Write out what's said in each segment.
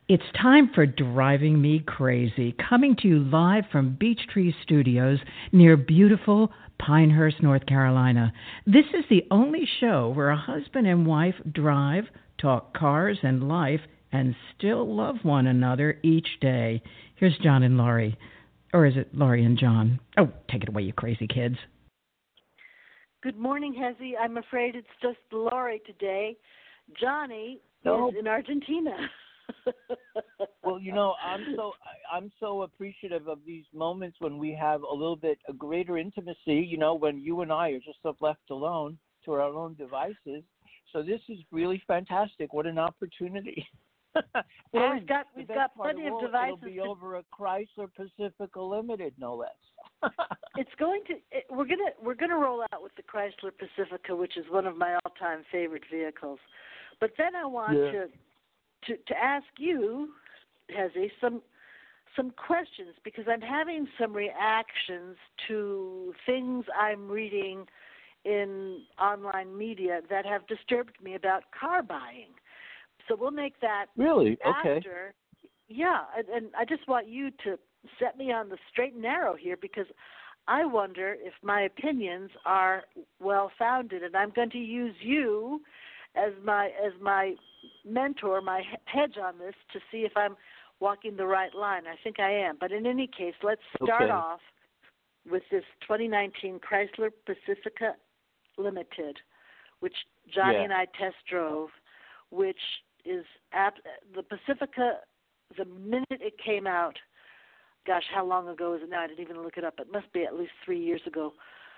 It's time for Driving Me Crazy, coming to you live from Beech Tree Studios near beautiful Pinehurst, North Carolina. This is the only show where a husband and wife drive, talk cars and life, and still love one another each day. Here's John and Laurie. Or is it Laurie and John? Oh, take it away, you crazy kids. Good morning, Hezzy. I'm afraid it's just Laurie today. Johnny is in Argentina. Well, I'm so appreciative of these moments when we have a greater intimacy, when you and I are just left alone to our own devices. So this is really fantastic. What an opportunity. Well, we've got plenty of devices. It'll be over a Chrysler Pacifica Limited, no less. We're gonna roll out with the Chrysler Pacifica, which is one of my all-time favorite vehicles. But then I want to ask you, Hezzy, some questions, because I'm having some reactions to things I'm reading in online media that have disturbed me about car buying. So we'll make that really after. Okay. Yeah, and I just want you to set me on the straight and narrow here, because I wonder if my opinions are well-founded, and I'm going to use you as my mentor, my hedge on this, to see if I'm walking the right line. I think I am. But in any case, let's start off with this 2019 Chrysler Pacifica Limited, which Johnny and I test drove, which is the Pacifica. The minute it came out, gosh, how long ago is it now? I didn't even look it up. It must be at least 3 years ago.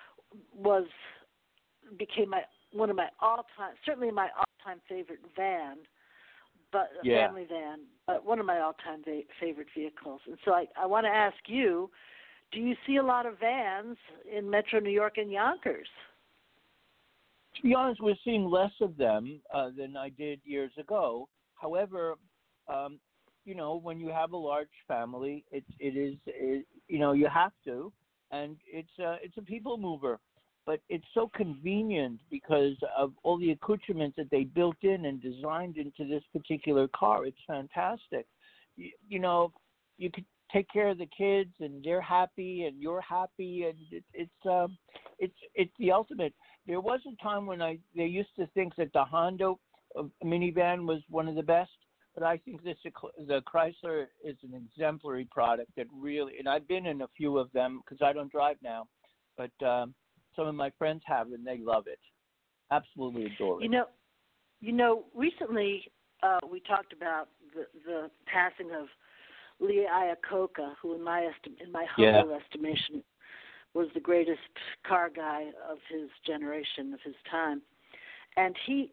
Became one of my certainly my all-time favorite van, but family van, but one of my all-time favorite vehicles. And so I want to ask you, do you see a lot of vans in Metro New York and Yonkers? To be honest, we're seeing less of them than I did years ago. However, when you have a large family, it is you have to, and it's a people mover. But it's so convenient because of all the accoutrements that they built in and designed into this particular car. It's fantastic. You could take care of the kids, and they're happy, and you're happy, and it's the ultimate. There was a time when they used to think that the Honda minivan was one of the best, but I think the Chrysler is an exemplary product that really, and I've been in a few of them because I don't drive now, but some of my friends have, and they love it. Absolutely adore it. Recently we talked about the passing of Lee Iacocca, who in my humble estimation was the greatest car guy of his generation, of his time. And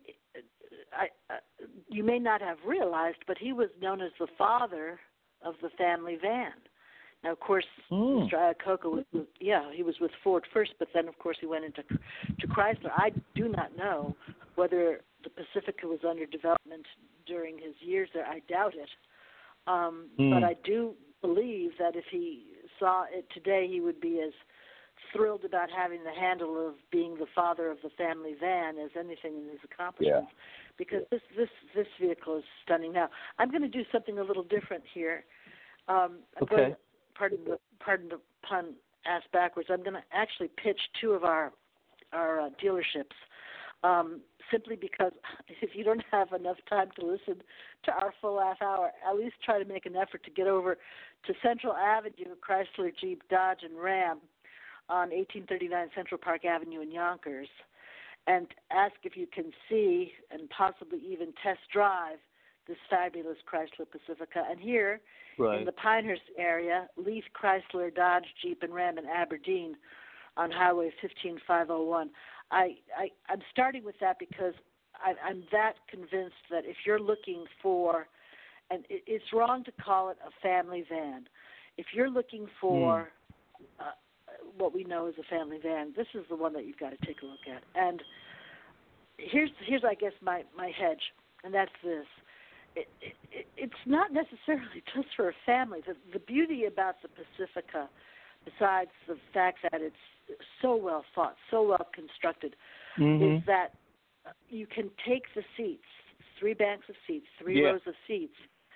you may not have realized, but he was known as the father of the family van. Now, of course, Mr. Iacocca he was with Ford first, but then, of course, he went into Chrysler. I do not know whether the Pacifica was under development during his years there. I doubt it. But I do believe that if he saw it today, he would be as thrilled about having the handle of being the father of the family van as anything in his accomplishments. Because this vehicle is stunning. Now, I'm going to do something a little different here. Pardon the pun, ass backwards. I'm going to actually pitch two of our dealerships, simply because if you don't have enough time to listen to our full half hour, at least try to make an effort to get over to Central Avenue, Chrysler, Jeep, Dodge, and Ram on 1839 Central Park Avenue in Yonkers, and ask if you can see and possibly even test drive this fabulous Chrysler Pacifica. And here in the Pinehurst area, Leith, Chrysler, Dodge, Jeep, and Ram in Aberdeen on Highway 15501. I'm starting with that because I'm that convinced that if you're looking for, and it's wrong to call it a family van, if you're looking for what we know as a family van, this is the one that you've got to take a look at. And here's I guess, my hedge, and that's this. It's not necessarily just for a family. The beauty about the Pacifica, besides the fact that it's so well thought, so well constructed, is that you can take the seats, 3 banks of seats, 3 rows of seats,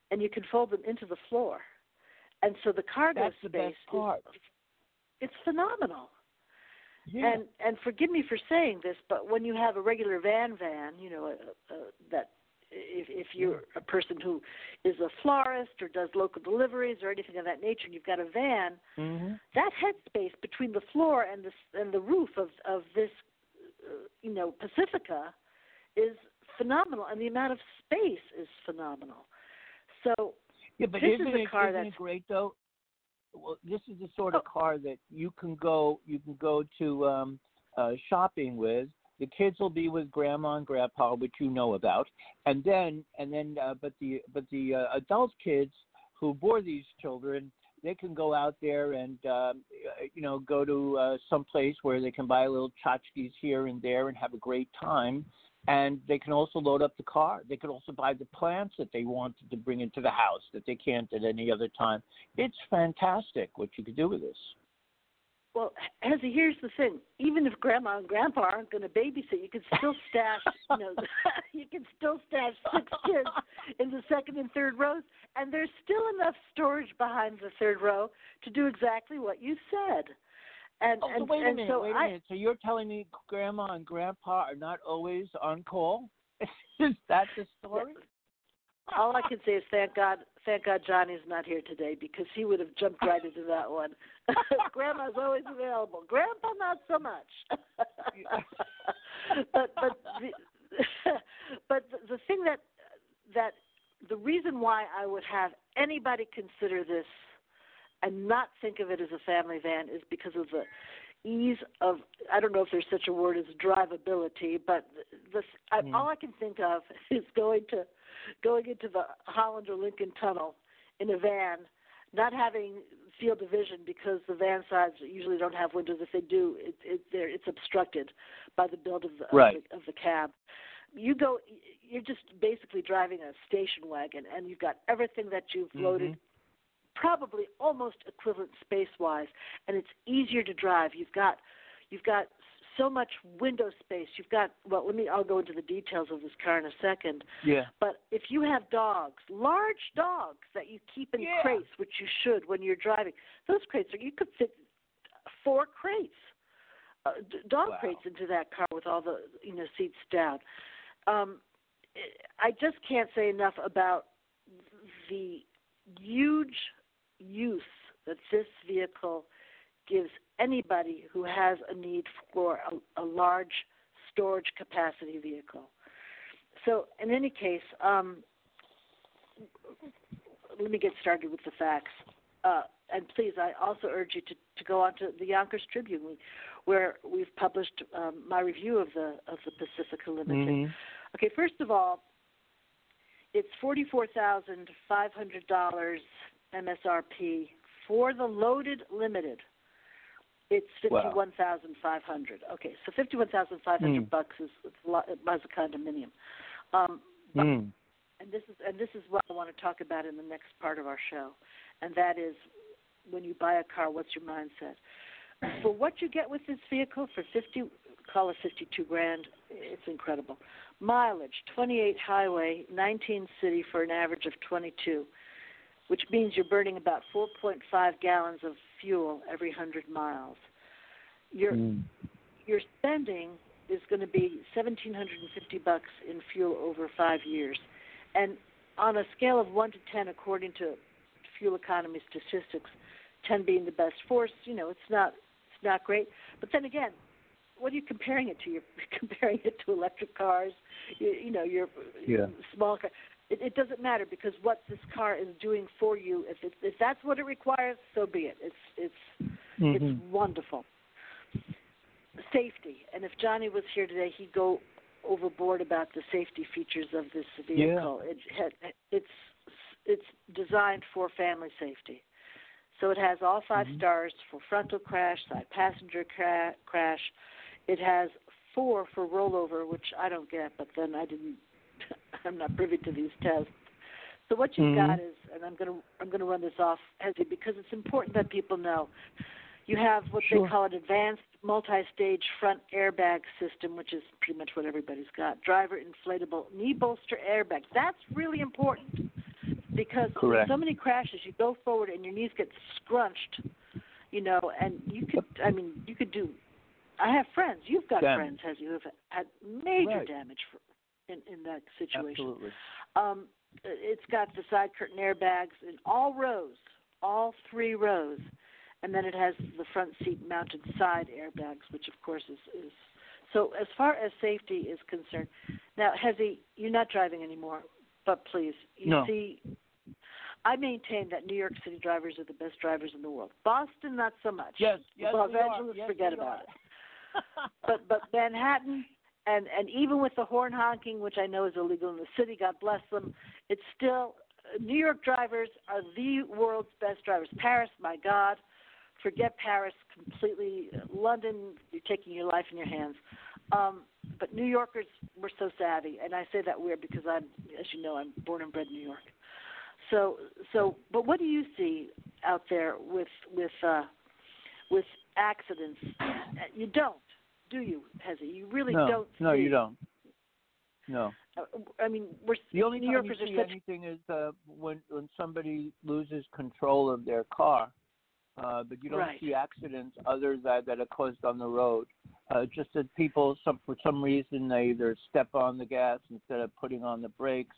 and you can fold them into the floor. And so the cargo That's the space best part. It's phenomenal. Yeah. And forgive me for saying this, but when you have a regular van, you know, that if you're a person who is a florist or does local deliveries or anything of that nature, and you've got a van, that headspace between the floor and the roof of this, you know, Pacifica is phenomenal, and the amount of space is phenomenal. So yeah, but this isn't is a car isn't that's it great though? Well, this is the sort of car that you can go to shopping with. The kids will be with grandma and grandpa, which you know about, and then but the adult kids who bore these children, they can go out there and you know, go to some place where they can buy little tchotchkes here and there and have a great time. And they can also load up the car. They can also buy the plants that they wanted to bring into the house that they can't at any other time. It's fantastic what you could do with this. Well, Hezzy, here's the thing. Even if grandma and grandpa aren't going to babysit, you can still stash, you know, you can still stash 6 kids in the second and third rows, and there's still enough storage behind the third row to do exactly what you said. And, so wait a minute. So you're telling me grandma and grandpa are not always on call? Is that the story? All I can say is thank God Johnny's not here today, because he would have jumped right into that one. Grandma's always available. Grandpa, not so much. but the thing that the reason why I would have anybody consider this and not think of it as a family van is because of the ease of, I don't know if there's such a word as drivability, but all I can think of is going into the Holland or Lincoln Tunnel in a van, not having field of vision because the van sides usually don't have windows. If they do, it's obstructed by the build of the cab. You're just basically driving a station wagon, and you've got everything that you've loaded, probably almost equivalent space-wise, and it's easier to drive. You've got so much window space. I'll go into the details of this car in a second. Yeah. But if you have dogs, large dogs that you keep in crates, which you should when you're driving, those crates, you could fit 4 crates, dog crates into that car with all the seats down. I just can't say enough about the huge use that this vehicle gives anybody who has a need for a large storage capacity vehicle. So in any case, let me get started with the facts. And please, I also urge you to go on to the Yonkers Tribune, where we've published my review of the Pacifica Limited. Okay, first of all, it's $44,500 MSRP for the loaded limited. It's $51,500. Okay, so $51,500 bucks is a lot, buys a condominium. And this is what I want to talk about in the next part of our show, and that is when you buy a car, what's your mindset? For what you get with this vehicle, for call it $52,000, it's incredible. Mileage, 28 highway, 19 city for an average of 22, which means you're burning about 4.5 gallons of fuel every 100 miles. Your spending is going to be $1,750 in fuel over 5 years. And on a scale of 1 to 10, according to fuel economy statistics, 10 being the best force, it's not great. But then again, what are you comparing it to? You're comparing it to electric cars, your small car. It doesn't matter, because what this car is doing for you, if that's what it requires, so be it. It's wonderful. Safety, and if Johnny was here today, he'd go overboard about the safety features of this vehicle. Yeah. It's designed for family safety. So it has all 5 stars for frontal crash, side passenger crash. It has 4 for rollover, which I don't get, but then I'm not privy to these tests. So what you've got is, and I'm going to run this off, Hezzy, because it's important that people know. You have what they call an advanced multi-stage front airbag system, which is pretty much what everybody's got. Driver inflatable knee bolster airbag. That's really important. Because with so many crashes, you go forward and your knees get scrunched, and you could do. I have friends. You've got friends, who have had major damage in that situation. Absolutely. It's got the side curtain airbags in all rows, all 3 rows, and then it has the front seat mounted side airbags, which of course is. So as far as safety is concerned, now Hezi, you're not driving anymore, but please, see, I maintain that New York City drivers are the best drivers in the world. Boston, not so much. Yes, Los Angeles, forget about it. But Manhattan, and even with the horn honking, which I know is illegal in the city, God bless them, it's still, New York drivers are the world's best drivers. Paris, my God, forget Paris completely. London, you're taking your life in your hands. But New Yorkers were so savvy, and I say that weird because I'm born and bred in New York. So, but what do you see out there with accidents? You don't, do you, Hezi? You really don't. No, you don't. No. I mean, the only New time Yorkers you see are such anything is when somebody loses control of their car. But you don't see accidents other that are caused on the road. Just that people, for some reason, they either step on the gas instead of putting on the brakes.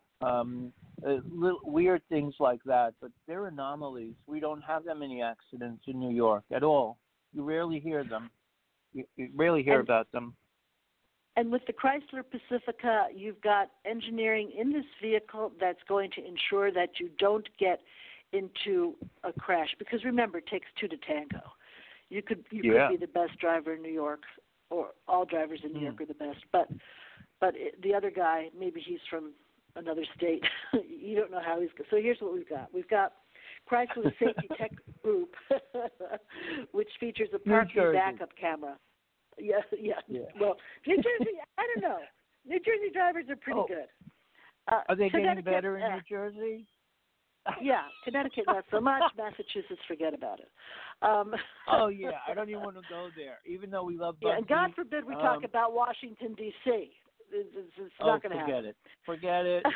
Little weird things like that. But they're anomalies. We don't have that many accidents in New York at all. You rarely hear them. You rarely hear about them. And with the Chrysler Pacifica, you've got engineering in this vehicle that's going to ensure that you don't get into a crash, because remember, it takes 2 to tango. You could be the best driver in New York, or all drivers in New York are the best, but the other guy, maybe he's from another state. You don't know how he's. So here's what we've got. We've got Chrysler Safety Tech Group, which features a parking backup camera. Yeah. Well, New Jersey, I don't know. New Jersey drivers are pretty good. Are they getting better in New Jersey? Yeah, Connecticut not so much. Massachusetts, forget about it. Oh yeah, I don't even want to go there, even though we love Bugsy. Yeah, and God forbid we talk about Washington D.C. It's not going to happen. Forget it.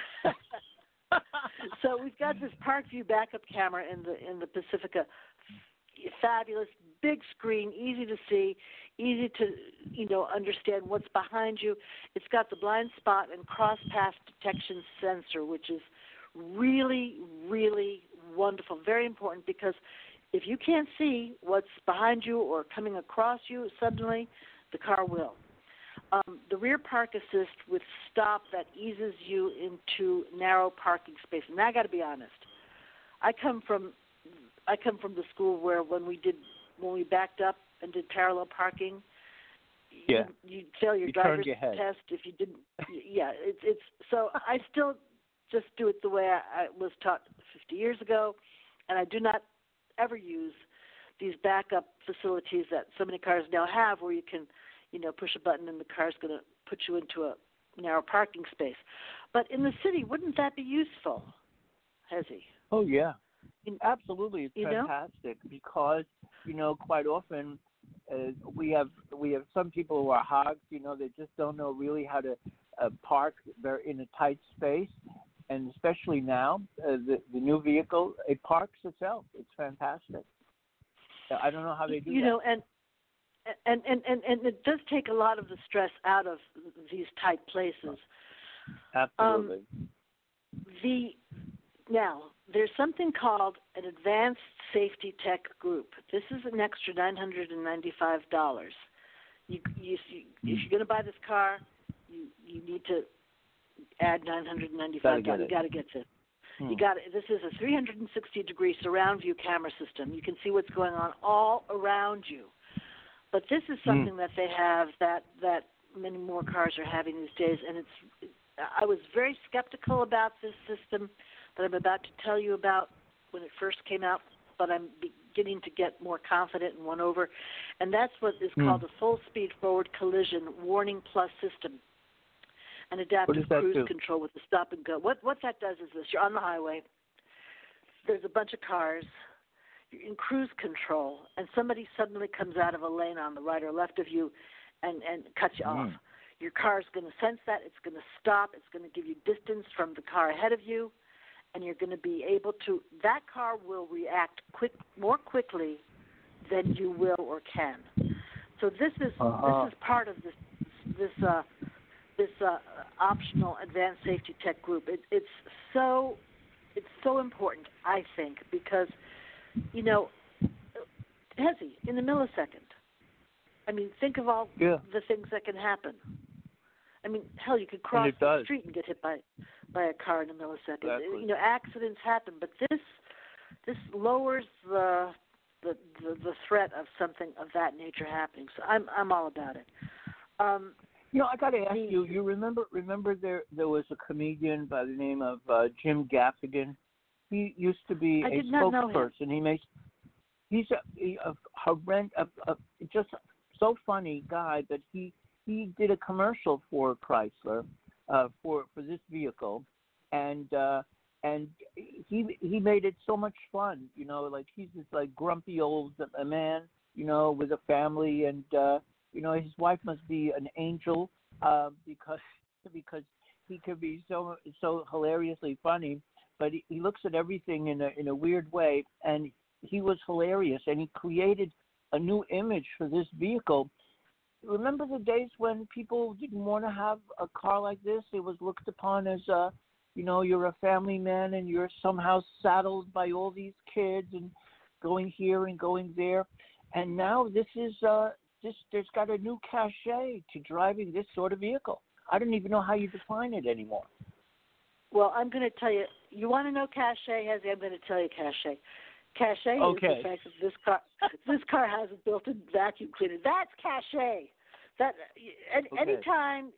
So we've got this Parkview backup camera in the Pacifica. Fabulous, big screen, easy to see, easy to understand what's behind you. It's got the blind spot and cross path detection sensor, which is really, really wonderful, very important, because if you can't see what's behind you or coming across you suddenly, the car will. The rear park assist with stop that eases you into narrow parking space. And I got to be honest, I come from the school where when we backed up and did parallel parking, you fail your driver's test if you didn't. Yeah, it's so I still just do it the way I was taught 50 years ago, and I do not ever use these backup facilities that so many cars now have, where you can, push a button and the car's going to put you into a narrow parking space. But in the city, wouldn't that be useful, Hezi? Oh yeah, absolutely. It's fantastic because quite often we have some people who are hogs. They just don't know really how to park. They're in a tight space. And especially now, the new vehicle, it parks itself. It's fantastic. I don't know how they do that. And it does take a lot of the stress out of these tight places. Absolutely. Now, there's something called an Advanced Safety Tech Group. This is an extra $995. If you're going to buy this car, you need to add $995. You got to get this. You got it. This is a 360-degree surround view camera system. You can see what's going on all around you. But this is something that they have that many more cars are having these days, and I was very skeptical about this system that I'm about to tell you about when it first came out, but I'm beginning to get more confident and won over, and that's what is called a full-speed forward collision warning plus system. And adaptive cruise control with the stop and go. What that does is this: you're on the highway, there's a bunch of cars, you're in cruise control, and somebody suddenly comes out of a lane on the right or left of you and cuts you off. Your car is going to sense that, it's going to stop, it's going to give you distance from the car ahead of you, and you're going to be able to. That car will react more quickly than you will or can. So this is part of this optional advanced safety tech group. It's so important, I think, because Hezi, in a millisecond. I mean, think of all the things that can happen. I mean, hell, you could cross the street and get hit by a car in a millisecond. Exactly. Accidents happen, but this lowers the threat of something of that nature happening. So I'm all about it. I got to ask you. You remember there was a comedian by the name of Jim Gaffigan. He used to be a spokesperson. He's a horrendous, just so funny guy that he did a commercial for Chrysler for this vehicle, and he made it so much fun. Like he's this like grumpy old man, with a family, and his wife must be an angel because he could be so hilariously funny, but he looks at everything in a weird way, and he was hilarious, and he created a new image for this vehicle. Remember the days when people didn't want to have a car like this? It was looked upon as you're a family man and you're somehow saddled by all these kids and going here and going there. And now this is there's got a new cachet to driving this sort of vehicle. I don't even know how you define it anymore. Well, I'm going to tell you. You want to know cachet, Hezi? I'm going to tell you cachet. Cachet is the fact that this car has a built-in vacuum cleaner. That's cachet. Anytime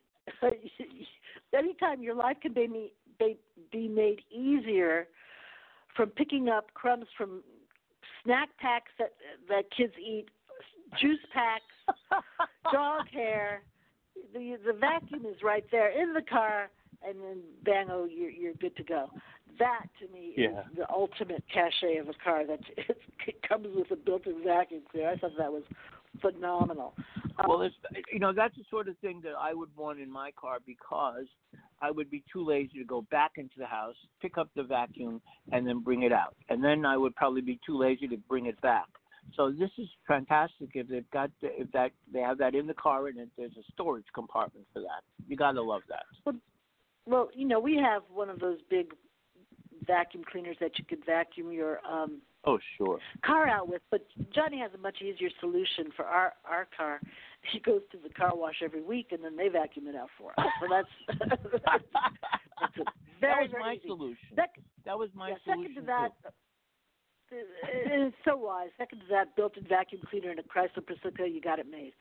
your life can be made easier from picking up crumbs from snack packs that kids eat, juice packs, dog hair. The vacuum is right there in the car, and then bango, you're good to go. That, to me, is the ultimate cachet of a car. It comes with a built-in vacuum cleaner. I thought that was phenomenal. Well, that's the sort of thing that I would want in my car, because I would be too lazy to go back into the house, pick up the vacuum, and then bring it out. And then I would probably be too lazy to bring it back. So this is fantastic if they have that in the car, and if there's a storage compartment for that. You got to love that. Well, we have one of those big vacuum cleaners that you could vacuum your car out with, but Johnny has a much easier solution for our car. He goes to the car wash every week, and then they vacuum it out for us. So that's very, that was my easy. Solution. That was my solution. Second to that, it's so wise. Second to that, built-in vacuum cleaner in a Chrysler Pacifica, you got it made.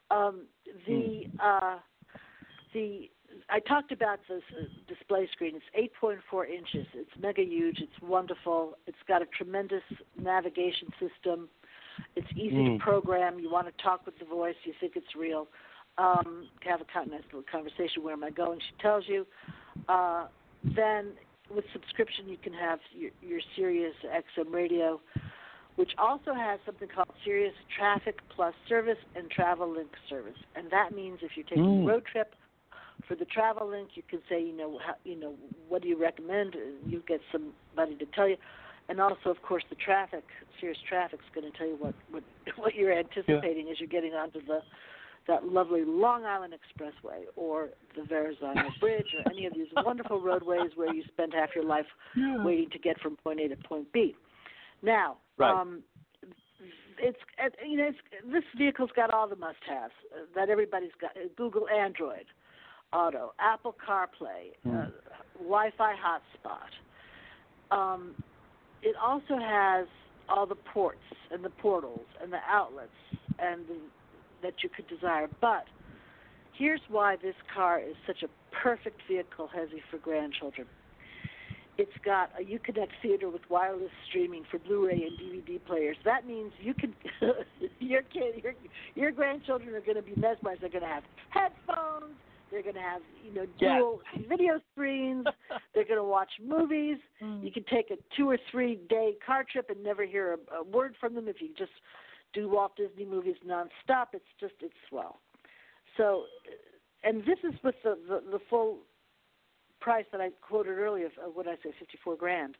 I talked about this display screen. It's 8.4 inches. It's mega huge. It's wonderful. It's got a tremendous navigation system. It's easy to program. You want to talk with the voice. You think it's real. Have a nice little conversation. Where am I going? She tells you. Then with subscription, you can have your Sirius XM radio, which also has something called Sirius Traffic Plus Service and Travel Link Service. And that means if you're taking a road trip, for the Travel Link, you can say, what do you recommend? And you get somebody to tell you. And also, of course, the traffic, Sirius Traffic's going to tell you what you're anticipating as you're getting onto that lovely Long Island Expressway or the Verrazano Bridge or any of these wonderful roadways where you spend half your life waiting to get from point A to point B. Now, this vehicle's got all the must-haves that everybody's got. Google Android Auto, Apple CarPlay, Wi-Fi hotspot. It also has all the ports and the portals and the outlets that you could desire. But here's why this car is such a perfect vehicle, Hezi, for grandchildren. It's got a Uconnect theater with wireless streaming for Blu-ray and DVD players. That means you can your grandchildren are going to be mesmerized. They're going to have headphones. They're going to have, dual video screens. They're going to watch movies. You can take a 2 or 3 day car trip and never hear a word from them if you just do Walt Disney movies nonstop. It's swell. So, and this is with the full price that I quoted earlier of what did I say, $54,000.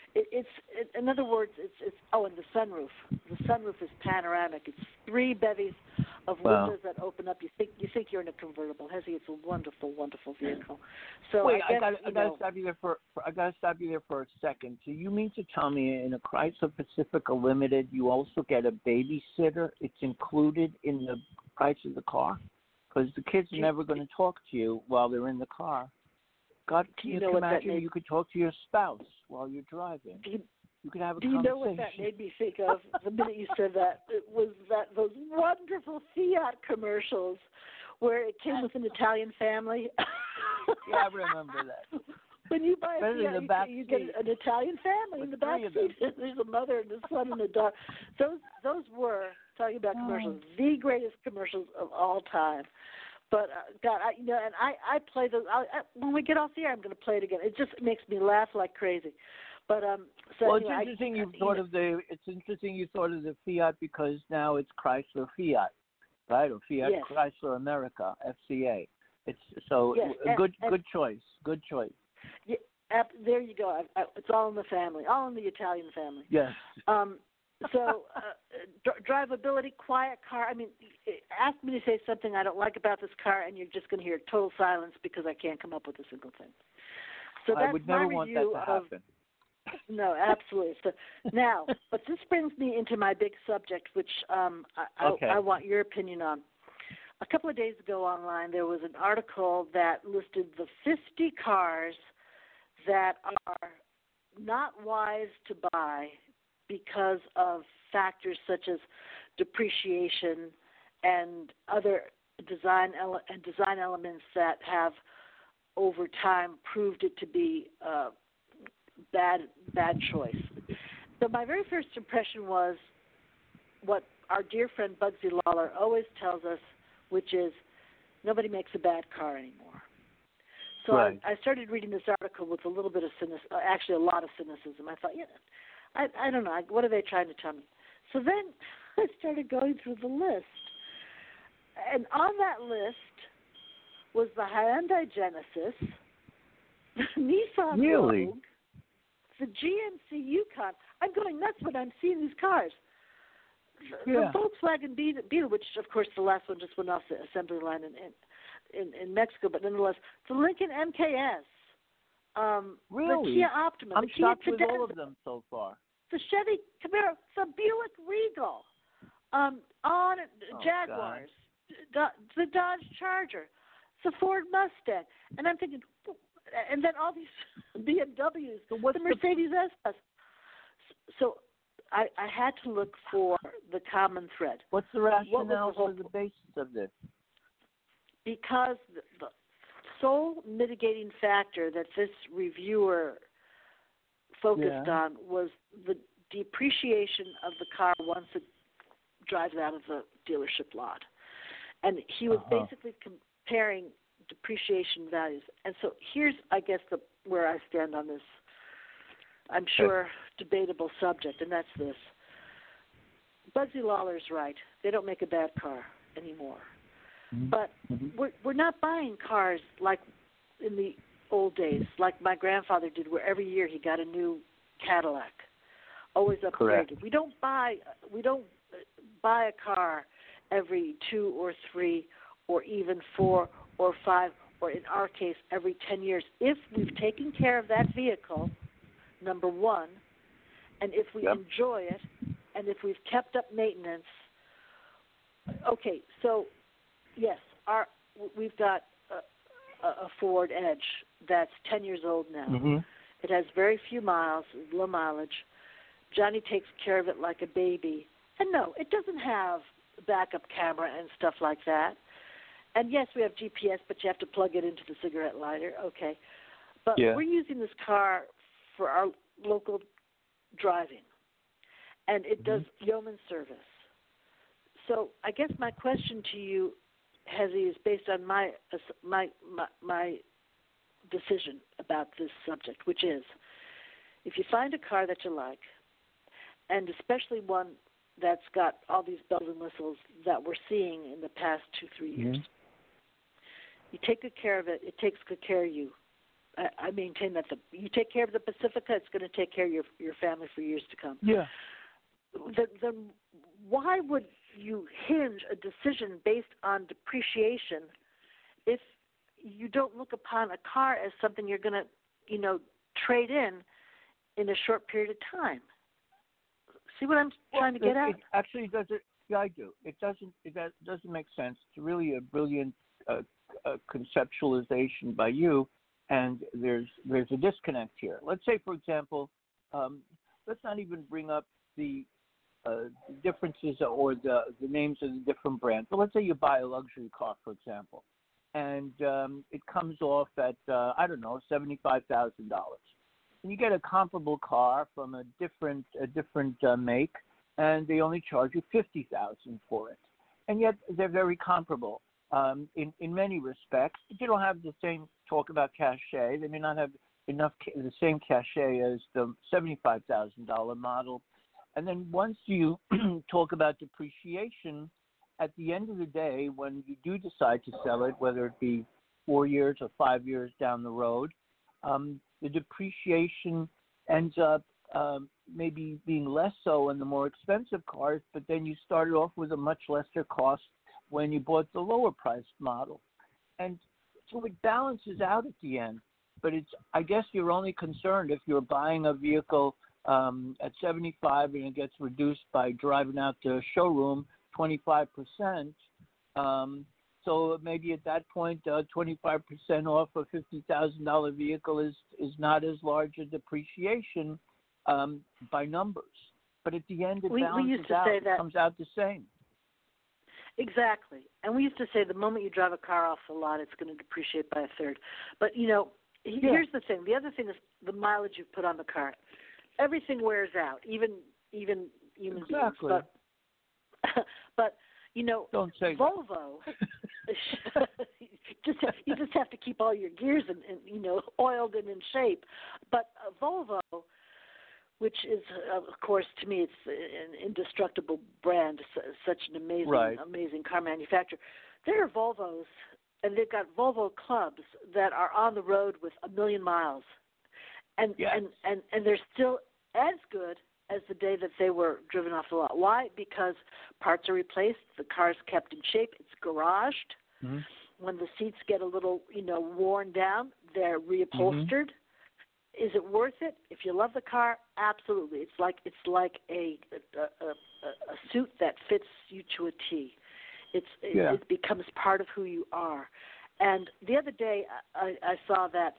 In other words, it's and the sunroof. The sunroof is panoramic. It's 3 bevies of windows that open up. You think you're in a convertible. Hezzy, it's a wonderful, wonderful vehicle. So wait, I gotta stop you there for a second. So you mean to tell me in a Chrysler Pacifica Limited you also get a babysitter? It's included in the price of the car? Because the kids are never going to talk to you while they're in the car. God, can you imagine you could talk to your spouse while you're driving? You could have a conversation. Do you know what that made me think of the minute you said that? It was those wonderful Fiat commercials where it came with an Italian family. Yeah, I remember that. When you buy a Fiat, you get an Italian family in the back seat. There's a mother and a son and a daughter. Those were, talking about commercials, the greatest commercials of all time. But God, I play those. When we get off the air, I'm going to play it again. It just makes me laugh like crazy. But well, it's interesting you thought of the. It's interesting you thought of the Fiat because now it's Chrysler Fiat, right? Or Fiat Chrysler America FCA. It's so good choice. Good choice. Yeah, there you go. It's all in the family, all in the Italian family. Yes. So, drivability, quiet car. I mean, ask me to say something I don't like about this car, and you're just going to hear total silence because I can't come up with a single thing. So that's I would never my want review that to happen. No, absolutely. So now, but this brings me into my big subject, which I want your opinion on. A couple of days ago online, there was an article that listed the 50 cars that are not wise to buy because of factors such as depreciation and other design elements that have over time proved it to be bad choice. So my very first impression was what our dear friend Bugsy Lawler always tells us, which is nobody makes a bad car anymore. So right. I started reading this article with a little bit of actually a lot of cynicism. I thought, I don't know, what are they trying to tell me? So then I started going through the list. And on that list was the Hyundai Genesis, the Nissan Rogue, the GMC Yukon. I'm going nuts when I'm seeing these cars. The Volkswagen Beetle, which of course the last one just went off the assembly line in Mexico, but nonetheless, the Lincoln MKS, the Kia Optima, I'm the Kia shocked with all of them so far. The Chevy Camaro, the Buick Regal, Jaguars, the Dodge Charger, the Ford Mustang, and I'm thinking, and then all these BMWs, the Mercedes S-Class. So I had to look for the common thread. What's the rationale for the basis of this? Because the sole mitigating factor that this reviewer focused on was the depreciation of the car once it drives out of the dealership lot. And he was basically comparing depreciation values. And so here's, I guess, where I stand on this, I'm sure, debatable subject, and that's this. Bugsy Lawler's right. They don't make a bad car anymore. Mm-hmm. But we're not buying cars like in the old days, like my grandfather did, where every year he got a new Cadillac, always upgraded. Correct. We don't buy a car every 2 or 3 or even 4 or 5, or in our case, every 10 years. If we've taken care of that vehicle, number one, and if we enjoy it, and if we've kept up maintenance. Okay, so yes, we've got a Ford Edge that's 10 years old now. Mm-hmm. It has very few miles, low mileage. Johnny takes care of it like a baby. And no, it doesn't have backup camera and stuff like that. And yes, we have GPS, but you have to plug it into the cigarette lighter. Okay. But we're using this car for our local driving. And it does yeoman service. So I guess my question to you, Hezzy, is based on my decision about this subject, which is if you find a car that you like, and especially one that's got all these bells and whistles that we're seeing in the past 2-3 years, you take good care of it, it takes good care of you. I maintain that you take care of the Pacifica, it's going to take care of your family for years to come. Yeah. Then why would you hinge a decision based on depreciation if you don't look upon a car as something you're going to, trade in a short period of time? See what I'm trying to get at? It actually doesn't. Yeah, I do. It doesn't make sense. It's really a brilliant conceptualization by you, and there's a disconnect here. Let's say, for example, let's not even bring up the differences or the names of the different brands. But let's say you buy a luxury car, for example, and it comes off at $75,000, and you get a comparable car from a different make, and they only charge you $50,000 for it, and yet they're very comparable in many respects. But you don't have the same talk about cachet. They may not have the same cachet as the $75,000 model. And then once you talk about depreciation, at the end of the day, when you do decide to sell it, whether it be 4 years or 5 years down the road, the depreciation ends up maybe being less so in the more expensive cars, but then you started off with a much lesser cost when you bought the lower priced model. And so it balances out at the end. But I guess you're only concerned if you're buying a vehicle at 75 and it gets reduced by driving out the showroom 25%. So maybe at that point, 25% off a $50,000 vehicle is not as large a depreciation by numbers. But at the end, it balances out. It comes out the same. Exactly. And we used to say the moment you drive a car off the lot, it's going to depreciate by a third. But, here's the thing. The other thing is the mileage you've put on the car. Everything wears out, even human beings. But don't say Volvo. you just have to keep all your gears and oiled and in shape. But Volvo, which is of course to me it's an indestructible brand, such an amazing car manufacturer. There are Volvos, and they've got Volvo clubs that are on the road with 1 million miles, and they're still as good as the day that they were driven off the lot. Why? Because parts are replaced, the car's kept in shape, it's garaged. Mm-hmm. When the seats get a little, worn down, they're reupholstered. Mm-hmm. Is it worth it? If you love the car, absolutely. It's like a suit that fits you to a T. It becomes part of who you are. And the other day, I saw that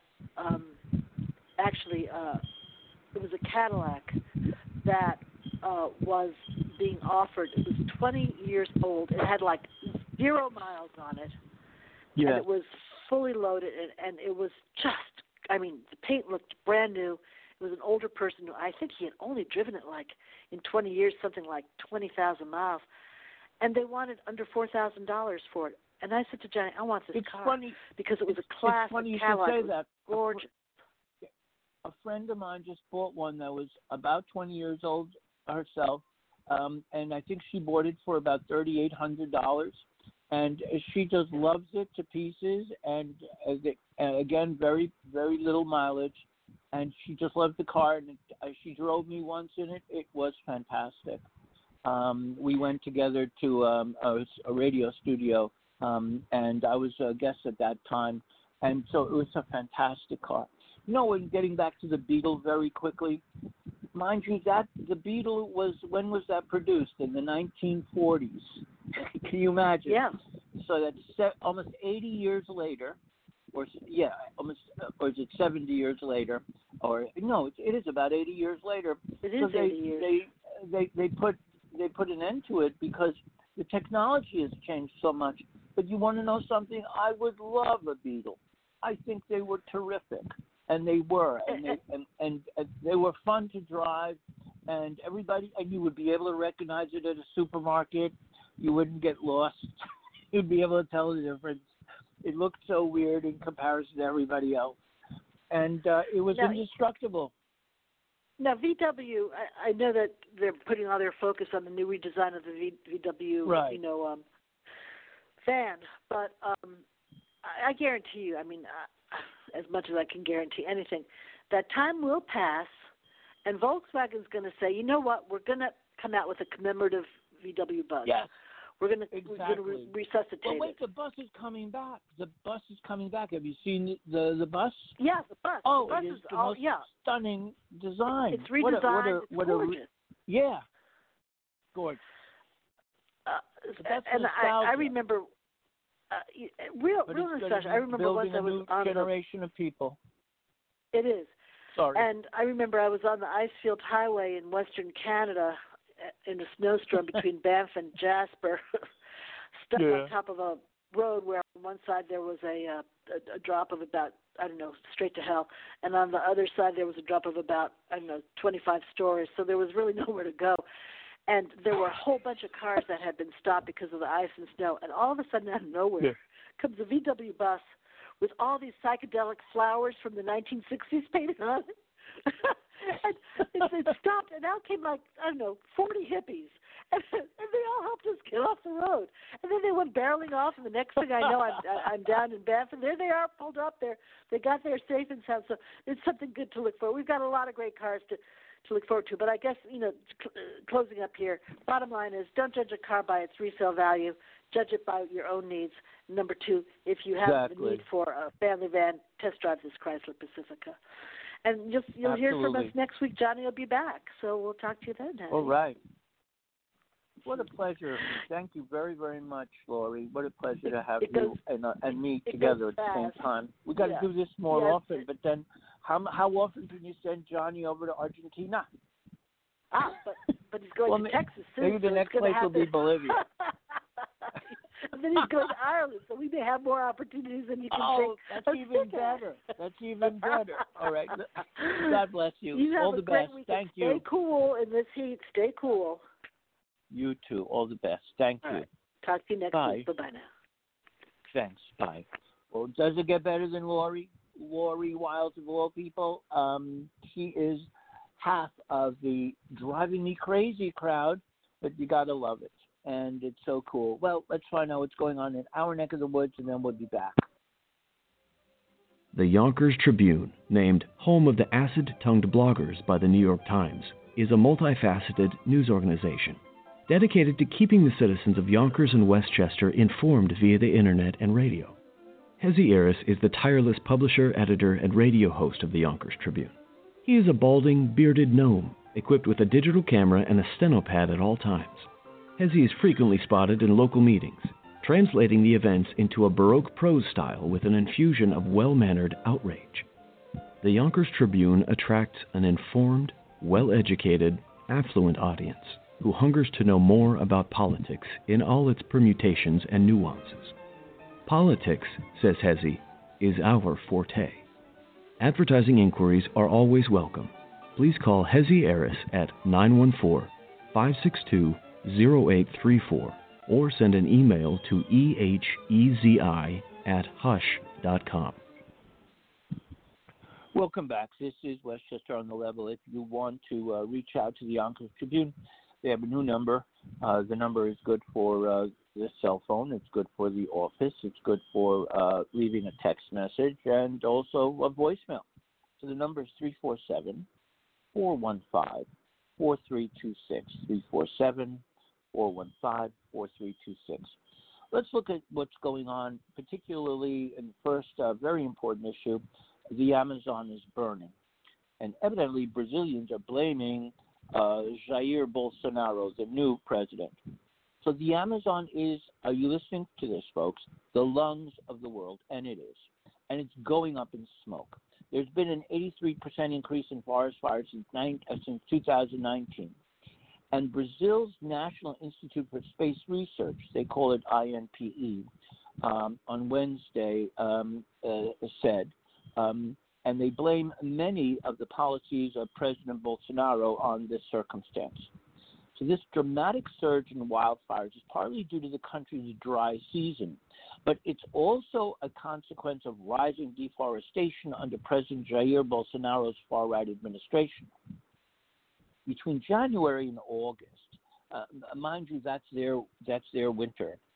it was a Cadillac that was being offered. It was 20 years old. It had 0 miles on it. Yeah. And it was fully loaded, and it was just, the paint looked brand new. It was an older person who I think he had only driven it in 20 years, something like 20,000 miles. And they wanted under $4,000 for it. And I said to Johnny, I want this car because it was a classic Cadillac. It's funny you should say that. Gorgeous. A friend of mine just bought one that was about 20 years old herself, and I think she bought it for about $3,800. And she just loves it to pieces, and again, very, very little mileage. And she just loves the car, and she drove me once in it. It was fantastic. We went together to a radio studio, and I was a guest at that time. And so it was a fantastic car. And getting back to the Beetle very quickly, mind you, that the Beetle when was that produced? In the 1940s. Can you imagine? Yeah. So that's almost 80 years later, or is it 70 years later? Or no, it is about 80 years later. It is 80 years. They put an end to it because the technology has changed so much. But you want to know something? I would love a Beetle. I think they were terrific. And they were, and they were fun to drive, and you would be able to recognize it at a supermarket. You wouldn't get lost. You'd be able to tell the difference. It looked so weird in comparison to everybody else, and it was indestructible. Now, VW, I know that they're putting all their focus on the new redesign of the VW, van, but I guarantee you, as much as I can guarantee anything, that time will pass, and Volkswagen's going to say, you know what, we're going to come out with a commemorative VW bus. Yes. We're going to resuscitate Well, wait, it. the bus is coming back. The bus is coming back. Have you seen the bus? Yeah, the bus. Oh, the bus it is the all, most stunning design. It's redesigned. It's gorgeous. Yeah, gorgeous. And I remember real nostalgia. I remember once I was on generation of people. It is. Sorry. And I remember I was on the Icefield Highway in Western Canada in a snowstorm between Banff and Jasper, stuck on top of a road where on one side there was a drop of about, straight to hell, and on the other side there was a drop of about, 25 stories, so there was really nowhere to go. And there were a whole bunch of cars that had been stopped because of the ice and snow, and all of a sudden out of nowhere comes a VW bus with all these psychedelic flowers from the 1960s painted on it. And it stopped, and out came 40 hippies, and they all helped us get off the road. And then they went barreling off, and the next thing I know, I'm down in Banff, and there they are, pulled up there. They got there safe and sound. So it's something good to look for. We've got a lot of great cars to look forward to. But I guess closing up here, bottom line is don't judge a car by its resale value. Judge it by your own needs. Number two, if you have the need for a family van, test drive this Chrysler Pacifica. And you'll hear from us next week. Johnny will be back, so we'll talk to you then, Hattie. All right. What a pleasure. Thank you very, very much, Lori. What a pleasure to have you and me together at the same time. We've got to do this more often, but then how often can you send Johnny over to Argentina? But he's going to Texas soon. Maybe the next place will be Bolivia. And then he's going to Ireland, so we may have more opportunities than you can think. That's even better. That's even better. All right. God bless you. All the best. Thank you. Stay cool in this heat. Stay cool. You too. All the best. Thank you. Right. Talk to you next week. Bye-bye now. Thanks. Bye. Well, does it get better than Lori? Lori Wiles, of all people. She is half of the Driving Me Crazy crowd, but you got to love it. And it's so cool. Well, let's find out what's going on in our neck of the woods, and then we'll be back. The Yonkers Tribune, named home of the acid-tongued bloggers by the New York Times, is a multifaceted news organization dedicated to keeping the citizens of Yonkers and Westchester informed via the internet and radio. Hezi Aris is the tireless publisher, editor, and radio host of the Yonkers Tribune. He is a balding, bearded gnome, equipped with a digital camera and a stenopad at all times. Hezi is frequently spotted in local meetings, translating the events into a Baroque prose style with an infusion of well-mannered outrage. The Yonkers Tribune attracts an informed, well-educated, affluent audience who hungers to know more about politics in all its permutations and nuances. Politics, says Hezi, is our forte. Advertising inquiries are always welcome. Please call Hezi Aris at 914-562-0834 or send an email to ehezi@hush.com. Welcome back. This is Westchester on the Level. If you want to reach out to the Yonkers Tribune, they have a new number. The number is good for the cell phone. It's good for the office. It's good for leaving a text message and also a voicemail. So the number is 347-415-4326, 347-415-4326. Let's look at what's going on, particularly in the first very important issue. The Amazon is burning. And evidently Brazilians are blaming Jair Bolsonaro, the new president. So the Amazon is, are you listening to this, folks, the lungs of the world, and it is. And it's going up in smoke. There's been an 83% increase in forest fires since 2019. And Brazil's National Institute for Space Research, they call it INPE, on Wednesday said, and they blame many of the policies of President Bolsonaro on this circumstance. So this dramatic surge in wildfires is partly due to the country's dry season, but it's also a consequence of rising deforestation under President Jair Bolsonaro's far-right administration. Between January and August, mind you, that's their winter.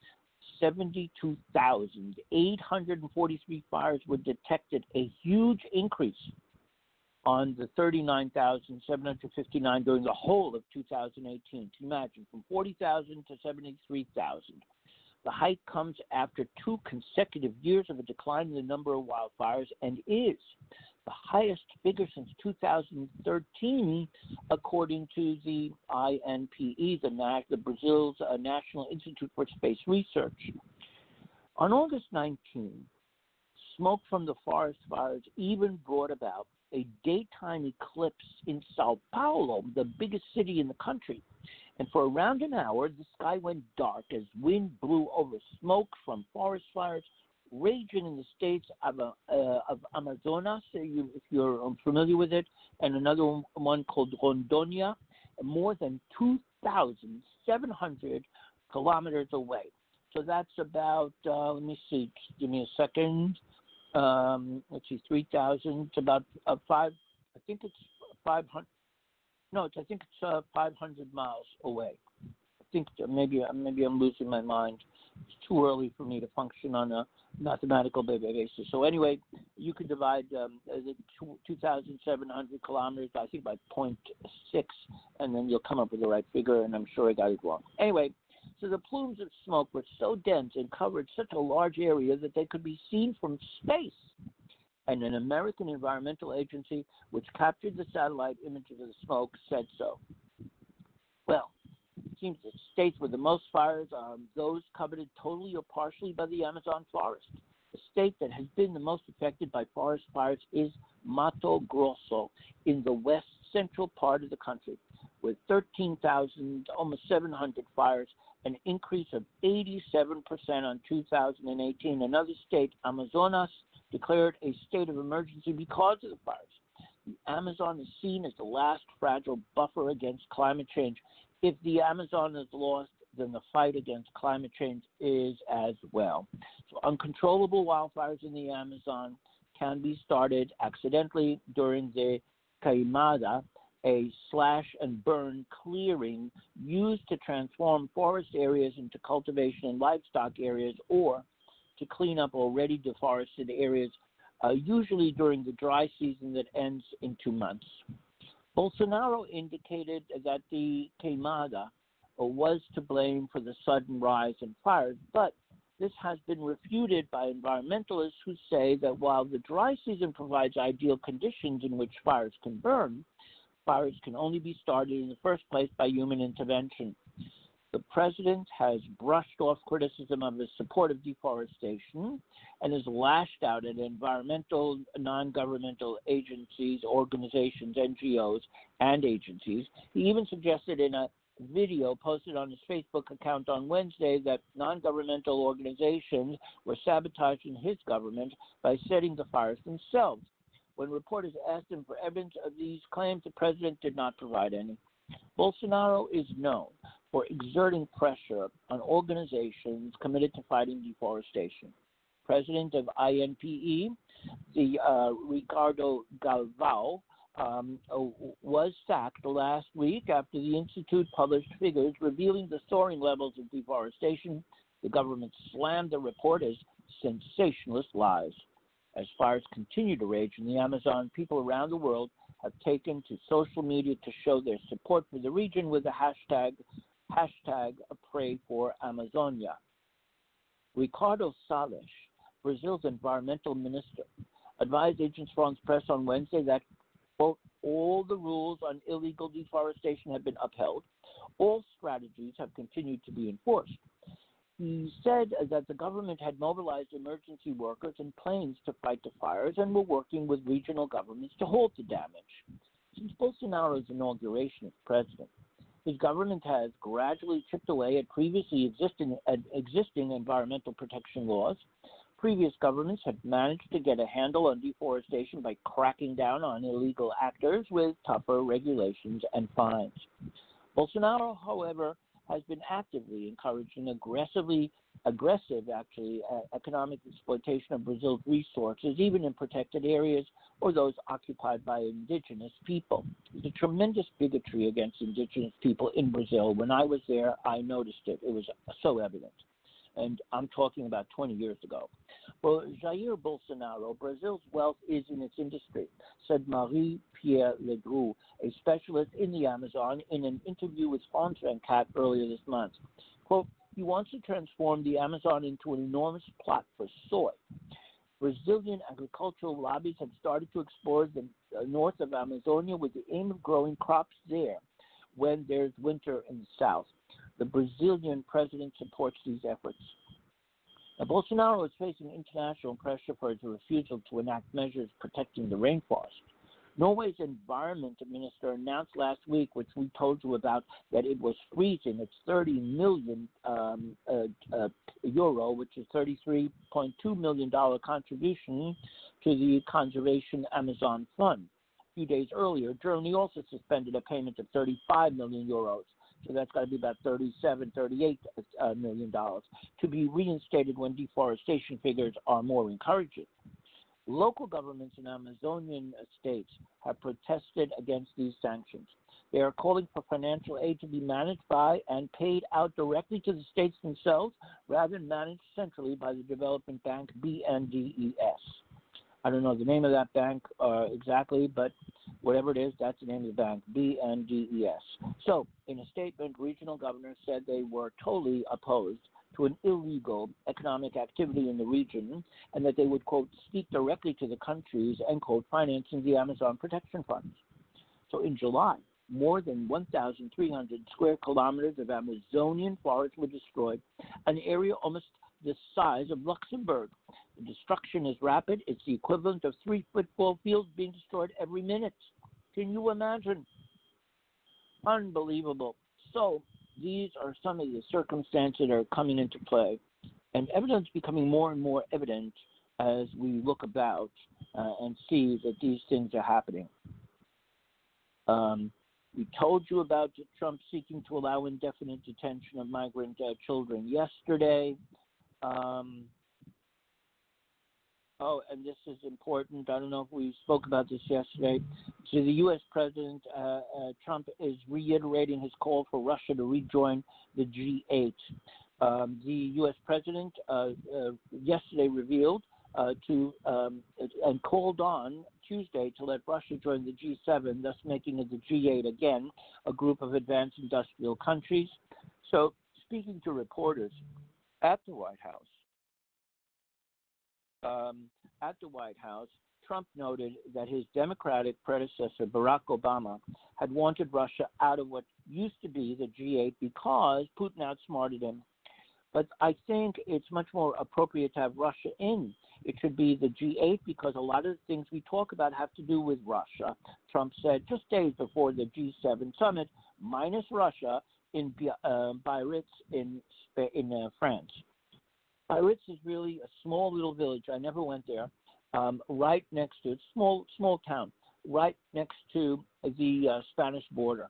72,843 fires were detected, a huge increase on the 39,759 during the whole of 2018. Imagine, from 40,000 to 73,000. The hike comes after 2 consecutive years of a decline in the number of wildfires and is the highest figure since 2013, according to the INPE, the Brazil's National Institute for Space Research. On August 19, smoke from the forest fires even brought about a daytime eclipse in Sao Paulo, the biggest city in the country. And for around an hour, the sky went dark as wind blew over smoke from forest fires raging in the states of Amazonas, if you're familiar with it, and another one called Rondônia, more than 2,700 kilometers away. So that's about, let me see, give me a second. Let's see, 3,000. It's about 5. I think it's 500. No, I think it's 500 miles away. I think maybe I'm losing my mind. It's too early for me to function on a mathematical basis. So anyway, you could divide the 2,700 kilometers, I think, by 0.6, and then you'll come up with the right figure, and I'm sure I got it wrong. Anyway, so the plumes of smoke were so dense and covered such a large area that they could be seen from space. And an American environmental agency, which captured the satellite images of the smoke, said so. Well, it seems that states with the most fires are those covered totally or partially by the Amazon forest. The state that has been the most affected by forest fires is Mato Grosso in the west central part of the country, with 13,000, almost 700 fires, an increase of 87% on 2018. Another state, Amazonas, declared a state of emergency because of the fires. The Amazon is seen as the last fragile buffer against climate change. If the Amazon is lost, then the fight against climate change is as well. So uncontrollable wildfires in the Amazon can be started accidentally during the queimada, a slash and burn clearing used to transform forest areas into cultivation and livestock areas, or to clean up already deforested areas, usually during the dry season that ends in 2 months. Bolsonaro indicated that the queimada was to blame for the sudden rise in fires, but this has been refuted by environmentalists who say that while the dry season provides ideal conditions in which fires can burn, fires can only be started in the first place by human intervention. The president has brushed off criticism of his support of deforestation and has lashed out at environmental, non-governmental agencies, organizations, NGOs, and agencies. He even suggested in a video posted on his Facebook account on Wednesday that non-governmental organizations were sabotaging his government by setting the fires themselves. When reporters asked him for evidence of these claims, the president did not provide any. Bolsonaro is known for exerting pressure on organizations committed to fighting deforestation. President of INPE, Ricardo Galvão, was sacked last week after the Institute published figures revealing the soaring levels of deforestation. The government slammed the report as sensationalist lies. As fires continue to rage in the Amazon, people around the world have taken to social media to show their support for the region with the hashtag Pray for Amazonia. Ricardo Salles, Brazil's environmental minister, advised Agence France-Presse on Wednesday that, quote, all the rules on illegal deforestation have been upheld. All strategies have continued to be enforced. He said that the government had mobilized emergency workers and planes to fight the fires and were working with regional governments to halt the damage. Since Bolsonaro's inauguration as president, his government has gradually chipped away at previously existing environmental protection laws. Previous governments have managed to get a handle on deforestation by cracking down on illegal actors with tougher regulations and fines. Bolsonaro, however, has been actively encouraging aggressive economic exploitation of Brazil's resources, even in protected areas or those occupied by indigenous people. There's a tremendous bigotry against indigenous people in Brazil. When I was there, I noticed it. It was so evident. and I'm talking about 20 years ago. For Jair Bolsonaro, Brazil's wealth is in its industry, said Marie-Pierre Ledoux, a specialist in the Amazon, in an interview with France 24 earlier this month. Quote, he wants to transform the Amazon into an enormous plot for soy. Brazilian agricultural lobbies have started to explore the north of Amazonia with the aim of growing crops there when there's winter in the south. The Brazilian president supports these efforts. Now, Bolsonaro is facing international pressure for his refusal to enact measures protecting the rainforest. Norway's environment minister announced last week, which we told you about, that it was freezing its 30 million euro, which is $33.2 million contribution to the Conservation Amazon Fund. A few days earlier, Germany also suspended a payment of 35 million euros. So that's got to be about $38 million to be reinstated when deforestation figures are more encouraging. Local governments in Amazonian states have protested against these sanctions. They are calling for financial aid to be managed by and paid out directly to the states themselves rather than managed centrally by the development bank BNDES. I don't know the name of that bank exactly, but whatever it is, that's the name of the bank, BNDES. So, in a statement, regional governors said they were totally opposed to an illegal economic activity in the region and that they would, quote, speak directly to the countries and, quote, financing the Amazon Protection Funds. So in July, more than 1,300 square kilometers of Amazonian forest were destroyed, an area almost the size of Luxembourg. The destruction is rapid. It's the equivalent of 3 football fields being destroyed every minute. Can you imagine? Unbelievable. So these are some of the circumstances that are coming into play, and evidence becoming more and more evident as we look about and see that these things are happening. We told you about Trump seeking to allow indefinite detention of migrant children yesterday. And this is important. I don't know if we spoke about this yesterday. So the U.S. President Trump is reiterating his call for Russia to rejoin the G8. The U.S. President yesterday revealed and called on Tuesday to let Russia join the G7, thus making it the G8 again, a group of advanced industrial countries. So speaking to reporters at the White House, Trump noted that his Democratic predecessor, Barack Obama, had wanted Russia out of what used to be the G8 because Putin outsmarted him. But I think it's much more appropriate to have Russia in. It should be the G8 because a lot of the things we talk about have to do with Russia. Trump said just days before the G7 summit, minus Russia, in Biarritz in France. Biarritz is really a small little village. I never went there. Right next to small town, right next to the Spanish border,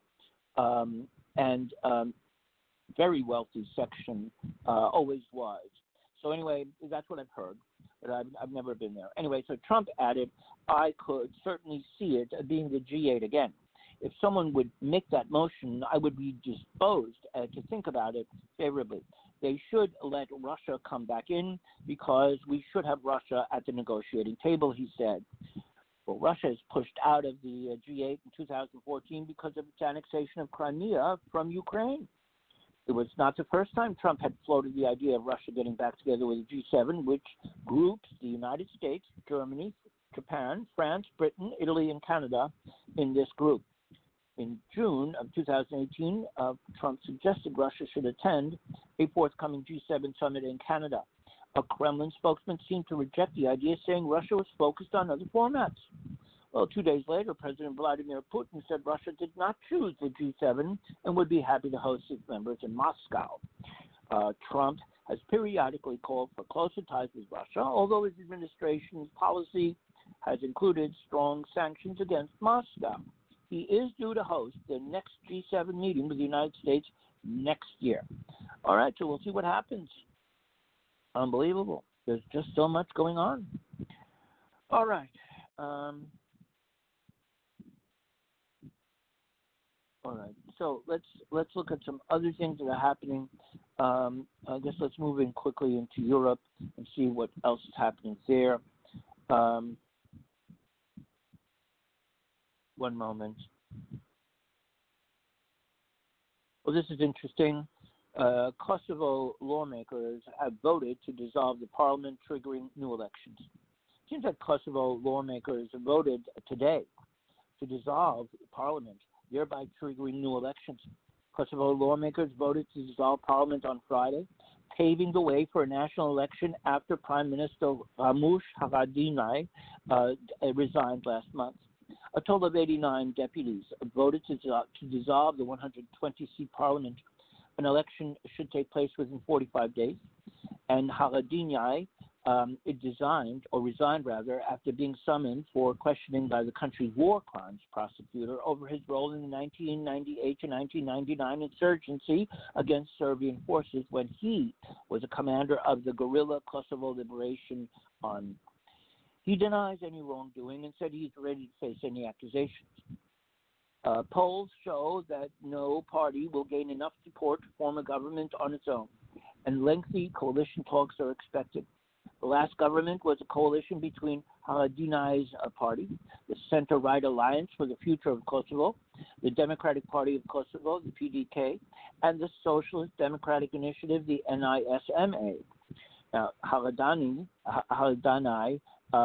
and very wealthy section, always was. So anyway, that's what I've heard, but I've never been there. Anyway, so Trump added, I could certainly see it being the G8 again. If someone would make that motion, I would be disposed to think about it favorably. They should let Russia come back in because we should have Russia at the negotiating table, he said. Well, Russia is pushed out of the G8 in 2014 because of its annexation of Crimea from Ukraine. It was not the first time Trump had floated the idea of Russia getting back together with the G7, which groups the United States, Germany, Japan, France, Britain, Italy, and Canada in this group. In June of 2018, Trump suggested Russia should attend a forthcoming G7 summit in Canada. A Kremlin spokesman seemed to reject the idea, saying Russia was focused on other formats. Well, 2 days later, President Vladimir Putin said Russia did not choose the G7 and would be happy to host its members in Moscow. Trump has periodically called for closer ties with Russia, although his administration's policy has included strong sanctions against Moscow. He is due to host the next G7 meeting with the United States next year. All right, so we'll see what happens. Unbelievable. There's just so much going on. All right. All right. So let's look at some other things that are happening. I guess let's move in quickly into Europe and see what else is happening there. One moment. Well, this is interesting. Kosovo lawmakers have voted to dissolve the parliament, triggering new elections. It seems like Kosovo lawmakers voted today to dissolve the parliament, thereby triggering new elections. Kosovo lawmakers voted to dissolve parliament on Friday, paving the way for a national election after Prime Minister Ramush Haradinaj resigned last month. A total of 89 deputies voted to dissolve the 120-seat parliament. An election should take place within 45 days, and Haradinaj resigned after being summoned for questioning by the country's war crimes prosecutor over his role in the 1998 to 1999 insurgency against Serbian forces when he was a commander of the guerrilla Kosovo Liberation Army. He denies any wrongdoing and said he's ready to face any accusations. Polls show that no party will gain enough support to form a government on its own, and lengthy coalition talks are expected. The last government was a coalition between Haradinaj's party, the Center-Right Alliance for the Future of Kosovo, the Democratic Party of Kosovo, the PDK, and the Socialist Democratic Initiative, the NISMA. Now, Haradinaj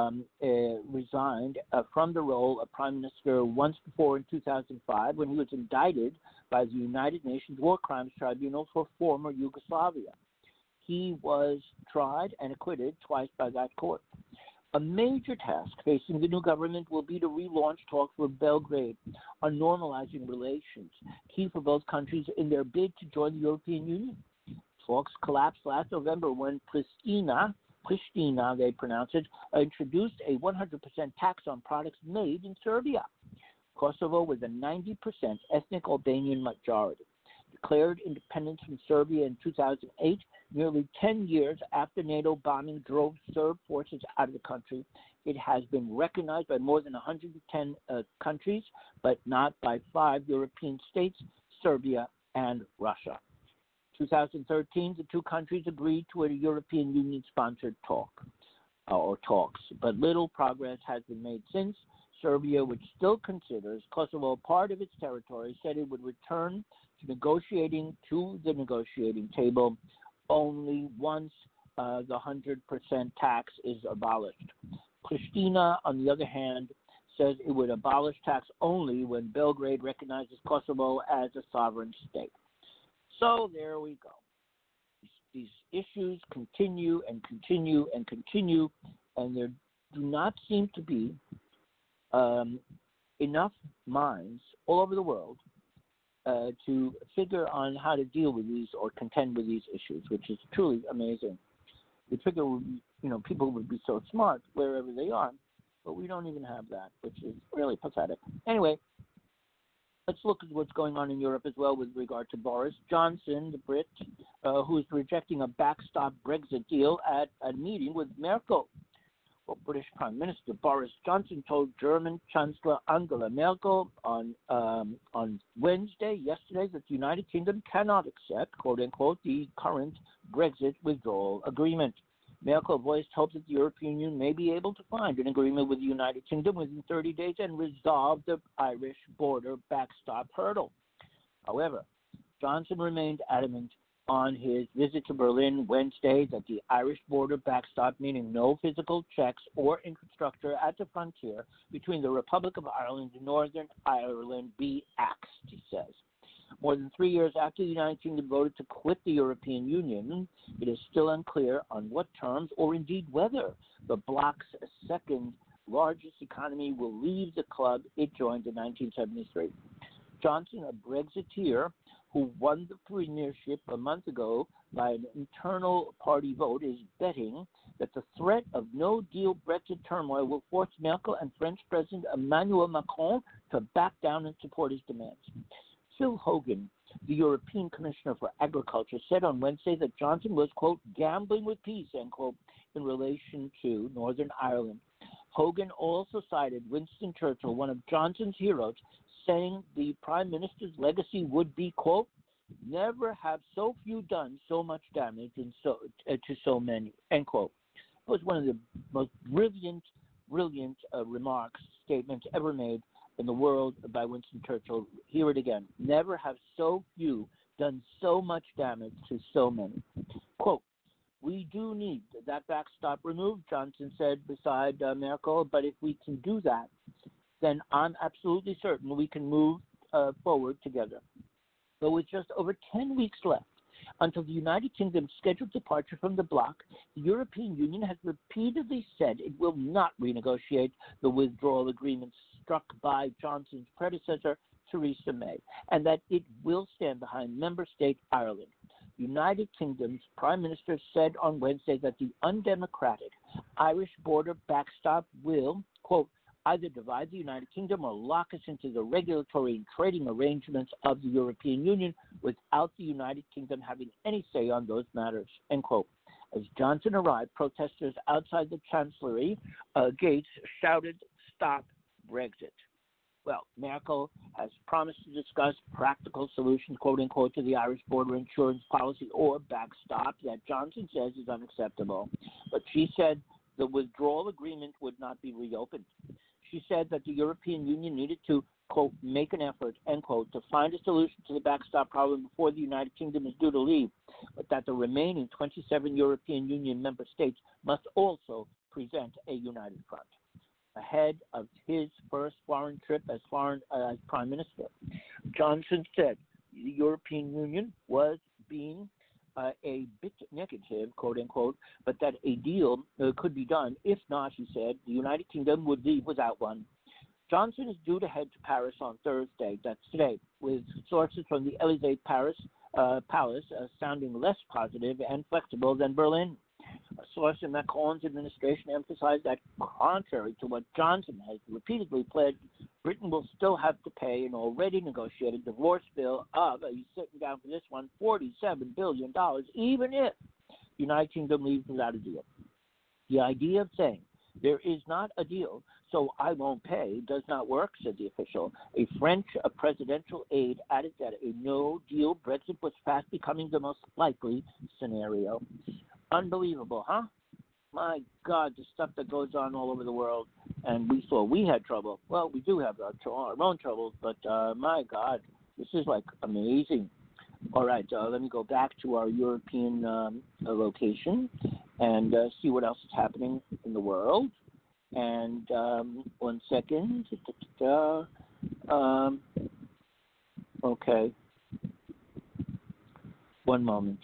resigned from the role of prime minister once before in 2005 when he was indicted by the United Nations War Crimes Tribunal for former Yugoslavia. He was tried and acquitted twice by that court. A major task facing the new government will be to relaunch talks with Belgrade on normalizing relations, key for both countries in their bid to join the European Union. Talks collapsed last November when Pristina, they pronounce it, introduced a 100% tax on products made in Serbia. Kosovo, with a 90% ethnic Albanian majority, declared independence from Serbia in 2008, nearly 10 years after NATO bombing drove Serb forces out of the country. It has been recognized by more than 110 countries, but not by 5 European states, Serbia and Russia. 2013, the two countries agreed to a European Union-sponsored talks, but little progress has been made since. Serbia, which still considers Kosovo part of its territory, said it would return to the negotiating table only once the 100% tax is abolished. Pristina, on the other hand, says it would abolish tax only when Belgrade recognizes Kosovo as a sovereign state. So there we go. These issues continue, and there do not seem to be enough minds all over the world to figure on how to deal with these or contend with these issues, which is truly amazing. You figure, people would be so smart wherever they are, but we don't even have that, which is really pathetic. Anyway, let's look at what's going on in Europe as well with regard to Boris Johnson, the Brit, who is rejecting a backstop Brexit deal at a meeting with Merkel. Well, British Prime Minister Boris Johnson told German Chancellor Angela Merkel on yesterday, that the United Kingdom cannot accept, quote unquote, the current Brexit withdrawal agreement. Merkel voiced hopes that the European Union may be able to find an agreement with the United Kingdom within 30 days and resolve the Irish border backstop hurdle. However, Johnson remained adamant on his visit to Berlin Wednesday that the Irish border backstop, meaning no physical checks or infrastructure at the frontier between the Republic of Ireland and Northern Ireland, be axed, he says. More than 3 years after the United Kingdom voted to quit the European Union, it is still unclear on what terms or indeed whether the bloc's second largest economy will leave the club it joined in 1973. Johnson, a Brexiteer who won the premiership a month ago by an internal party vote, is betting that the threat of no-deal Brexit turmoil will force Merkel and French President Emmanuel Macron to back down and support his demands. Phil Hogan, the European Commissioner for Agriculture, said on Wednesday that Johnson was, quote, gambling with peace, end quote, in relation to Northern Ireland. Hogan also cited Winston Churchill, one of Johnson's heroes, saying the Prime Minister's legacy would be, quote, never have so few done so much damage and to so many, end quote. It was one of the most brilliant statements ever made in the world by Winston Churchill. Hear it again. Never have so few done so much damage to so many. Quote, we do need that backstop removed, Johnson said beside Merkel, but if we can do that, then I'm absolutely certain we can move forward together. But with just over 10 weeks left until the United Kingdom's scheduled departure from the bloc, the European Union has repeatedly said it will not renegotiate the withdrawal agreement struck by Johnson's predecessor, Theresa May, and that it will stand behind member state Ireland. United Kingdom's Prime Minister said on Wednesday that the undemocratic Irish border backstop will, quote, either divide the United Kingdom or lock us into the regulatory and trading arrangements of the European Union without the United Kingdom having any say on those matters, end quote. As Johnson arrived, protesters outside the Chancellery gates shouted, stop Brexit. Well, Merkel has promised to discuss practical solutions, quote unquote, to the Irish border insurance policy or backstop that Johnson says is unacceptable. But she said the withdrawal agreement would not be reopened. She said that the European Union needed to, quote, make an effort, end quote, to find a solution to the backstop problem before the United Kingdom is due to leave, but that the remaining 27 European Union member states must also present a united front. Ahead of his first foreign trip as Prime Minister, Johnson said the European Union was being a bit negative, quote unquote, but that a deal could be done. If not, he said, the United Kingdom would leave without one. Johnson is due to head to Paris on Thursday, that's today, with sources from the Élysée Palace sounding less positive and flexible than Berlin. A source in Macron's administration emphasized that, contrary to what Johnson has repeatedly pledged, Britain will still have to pay an already negotiated divorce bill of, he's sitting down for this one, $47 billion, even if the United Kingdom leaves without a deal. The idea of saying, there is not a deal, so I won't pay, does not work, said the official. A French presidential aide added that a no-deal Brexit was fast becoming the most likely scenario. Unbelievable, huh? My God, the stuff that goes on all over the world, and we thought we had trouble. Well, we do have our own troubles, but my God, this is like amazing. All right, let me go back to our European location and see what else is happening in the world. And 1 second. Okay. One moment.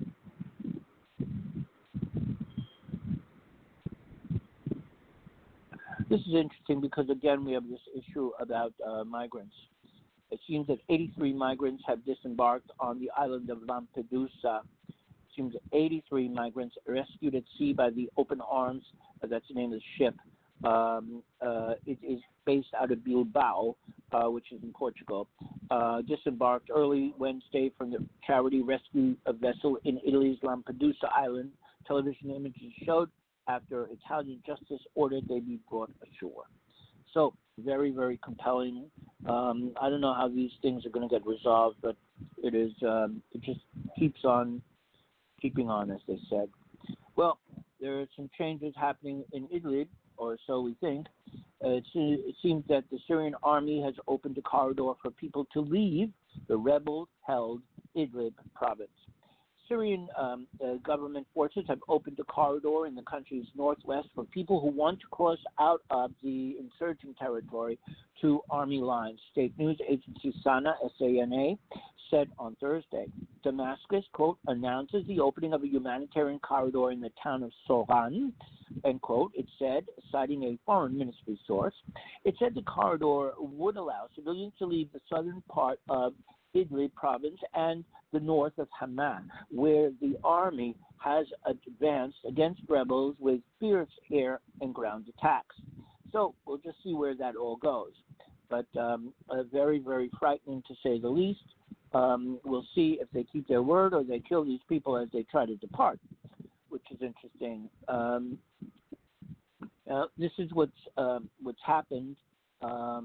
This is interesting because, again, we have this issue about migrants. It seems that 83 migrants have disembarked on the island of Lampedusa. It seems that 83 migrants rescued at sea by the Open Arms, that's the name of the ship. It is based out of Bilbao, which is in Portugal. Disembarked early Wednesday from the charity rescue vessel in Italy's Lampedusa island. Television images showed after Italian justice ordered they be brought ashore. So very, very compelling. I don't know how these things are going to get resolved, but it is. It just keeps on keeping on, as they said. Well, there are some changes happening in Idlib, or so we think. It seems that the Syrian army has opened a corridor for people to leave the rebel-held Idlib province. Syrian government forces have opened a corridor in the country's northwest for people who want to cross out of the insurgent territory to army lines. State news agency SANA, S-A-N-A, said on Thursday. Damascus, quote, announces the opening of a humanitarian corridor in the town of Soran, end quote. It said, citing a foreign ministry source, it said the corridor would allow civilians to leave the southern part of Idlib province and the north of Hama, where the army has advanced against rebels with fierce air and ground attacks. So we'll just see where that all goes. But very, very frightening to say the least. We'll see if they keep their word or they kill these people as they try to depart, which is interesting. This is what's happened.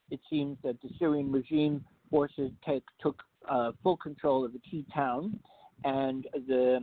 It seems that the Syrian regime forces took full control of the key town, and the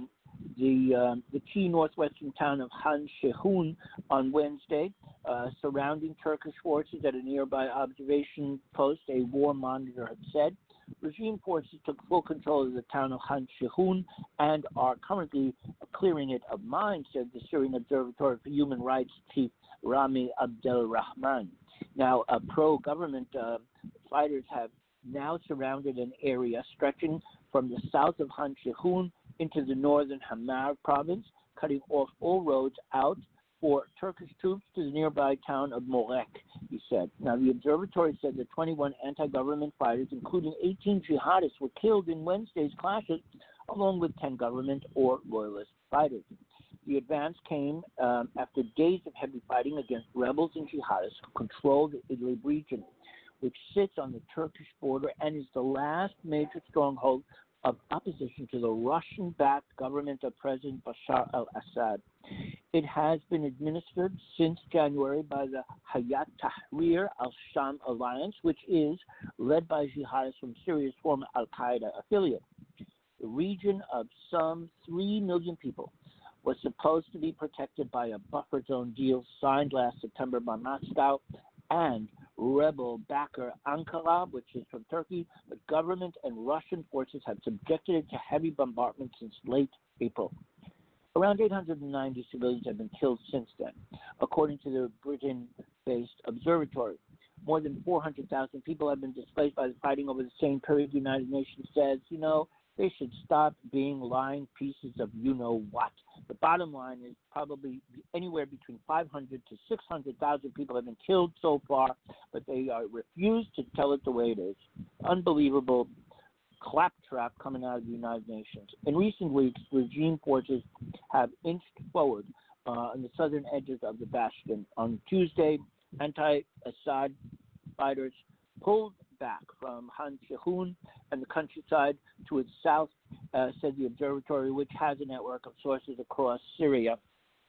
key northwestern town of Han Shehun on Wednesday, surrounding Turkish forces at a nearby observation post, a war monitor had said. Regime forces took full control of the town of Han Shehun and are currently clearing it of mines, said the Syrian Observatory for Human Rights chief Rami Abdelrahman. Now, pro-government fighters have now surrounded an area stretching from the south of Han Shehun into the northern Hamar province, cutting off all roads out for Turkish troops to the nearby town of Morek, he said. Now, the observatory said that 21 anti-government fighters, including 18 jihadists, were killed in Wednesday's clashes, along with 10 government or loyalist fighters. The advance came after days of heavy fighting against rebels and jihadists who control the Idlib region, which sits on the Turkish border and is the last major stronghold of opposition to the Russian-backed government of President Bashar al-Assad. It has been administered since January by the Hayat Tahrir al-Sham alliance, which is led by jihadists from Syria's former al-Qaeda affiliate. The region of some 3 million people was supposed to be protected by a buffer zone deal signed last September by Moscow and rebel backer Ankara, which is from Turkey, but government and Russian forces have subjected it to heavy bombardment since late April. Around 890 civilians have been killed since then, according to the Britain-based observatory. More than 400,000 people have been displaced by the fighting over the same period. The United Nations says, they should stop being lying pieces of you-know-what. The bottom line is probably anywhere between 500 to 600,000 people have been killed so far, but they refuse to tell it the way it is. Unbelievable claptrap coming out of the United Nations. In recent weeks, regime forces have inched forward on the southern edges of the bastion. On Tuesday, anti-Assad fighters pulled back from Han Shehun and the countryside to its south, said the observatory, which has a network of sources across Syria.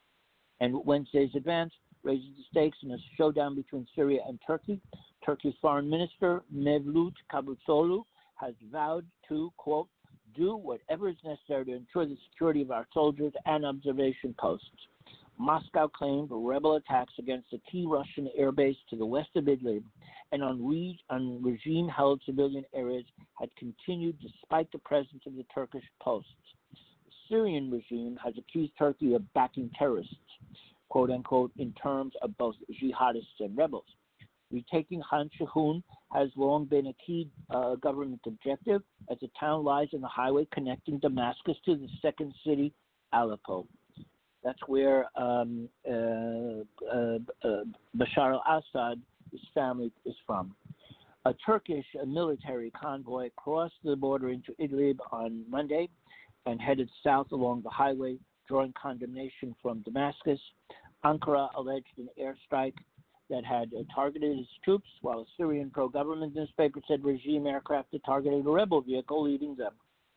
And Wednesday's advance raises the stakes in a showdown between Syria and Turkey. Turkey's foreign minister, Mevlut Cavusoglu, has vowed to, quote, do whatever is necessary to ensure the security of our soldiers and observation posts. Moscow claimed rebel attacks against a key Russian airbase to the west of Idlib and on regime-held civilian areas had continued despite the presence of the Turkish posts. The Syrian regime has accused Turkey of backing terrorists, quote-unquote, in terms of both jihadists and rebels. Retaking Han Shehun has long been a key government objective, as the town lies on the highway connecting Damascus to the second city, Aleppo. That's where Bashar al-Assad, his family, is from. A Turkish military convoy crossed the border into Idlib on Monday and headed south along the highway, drawing condemnation from Damascus. Ankara alleged an airstrike that had targeted its troops, while a Syrian pro-government newspaper said regime aircraft had targeted a rebel vehicle leading them.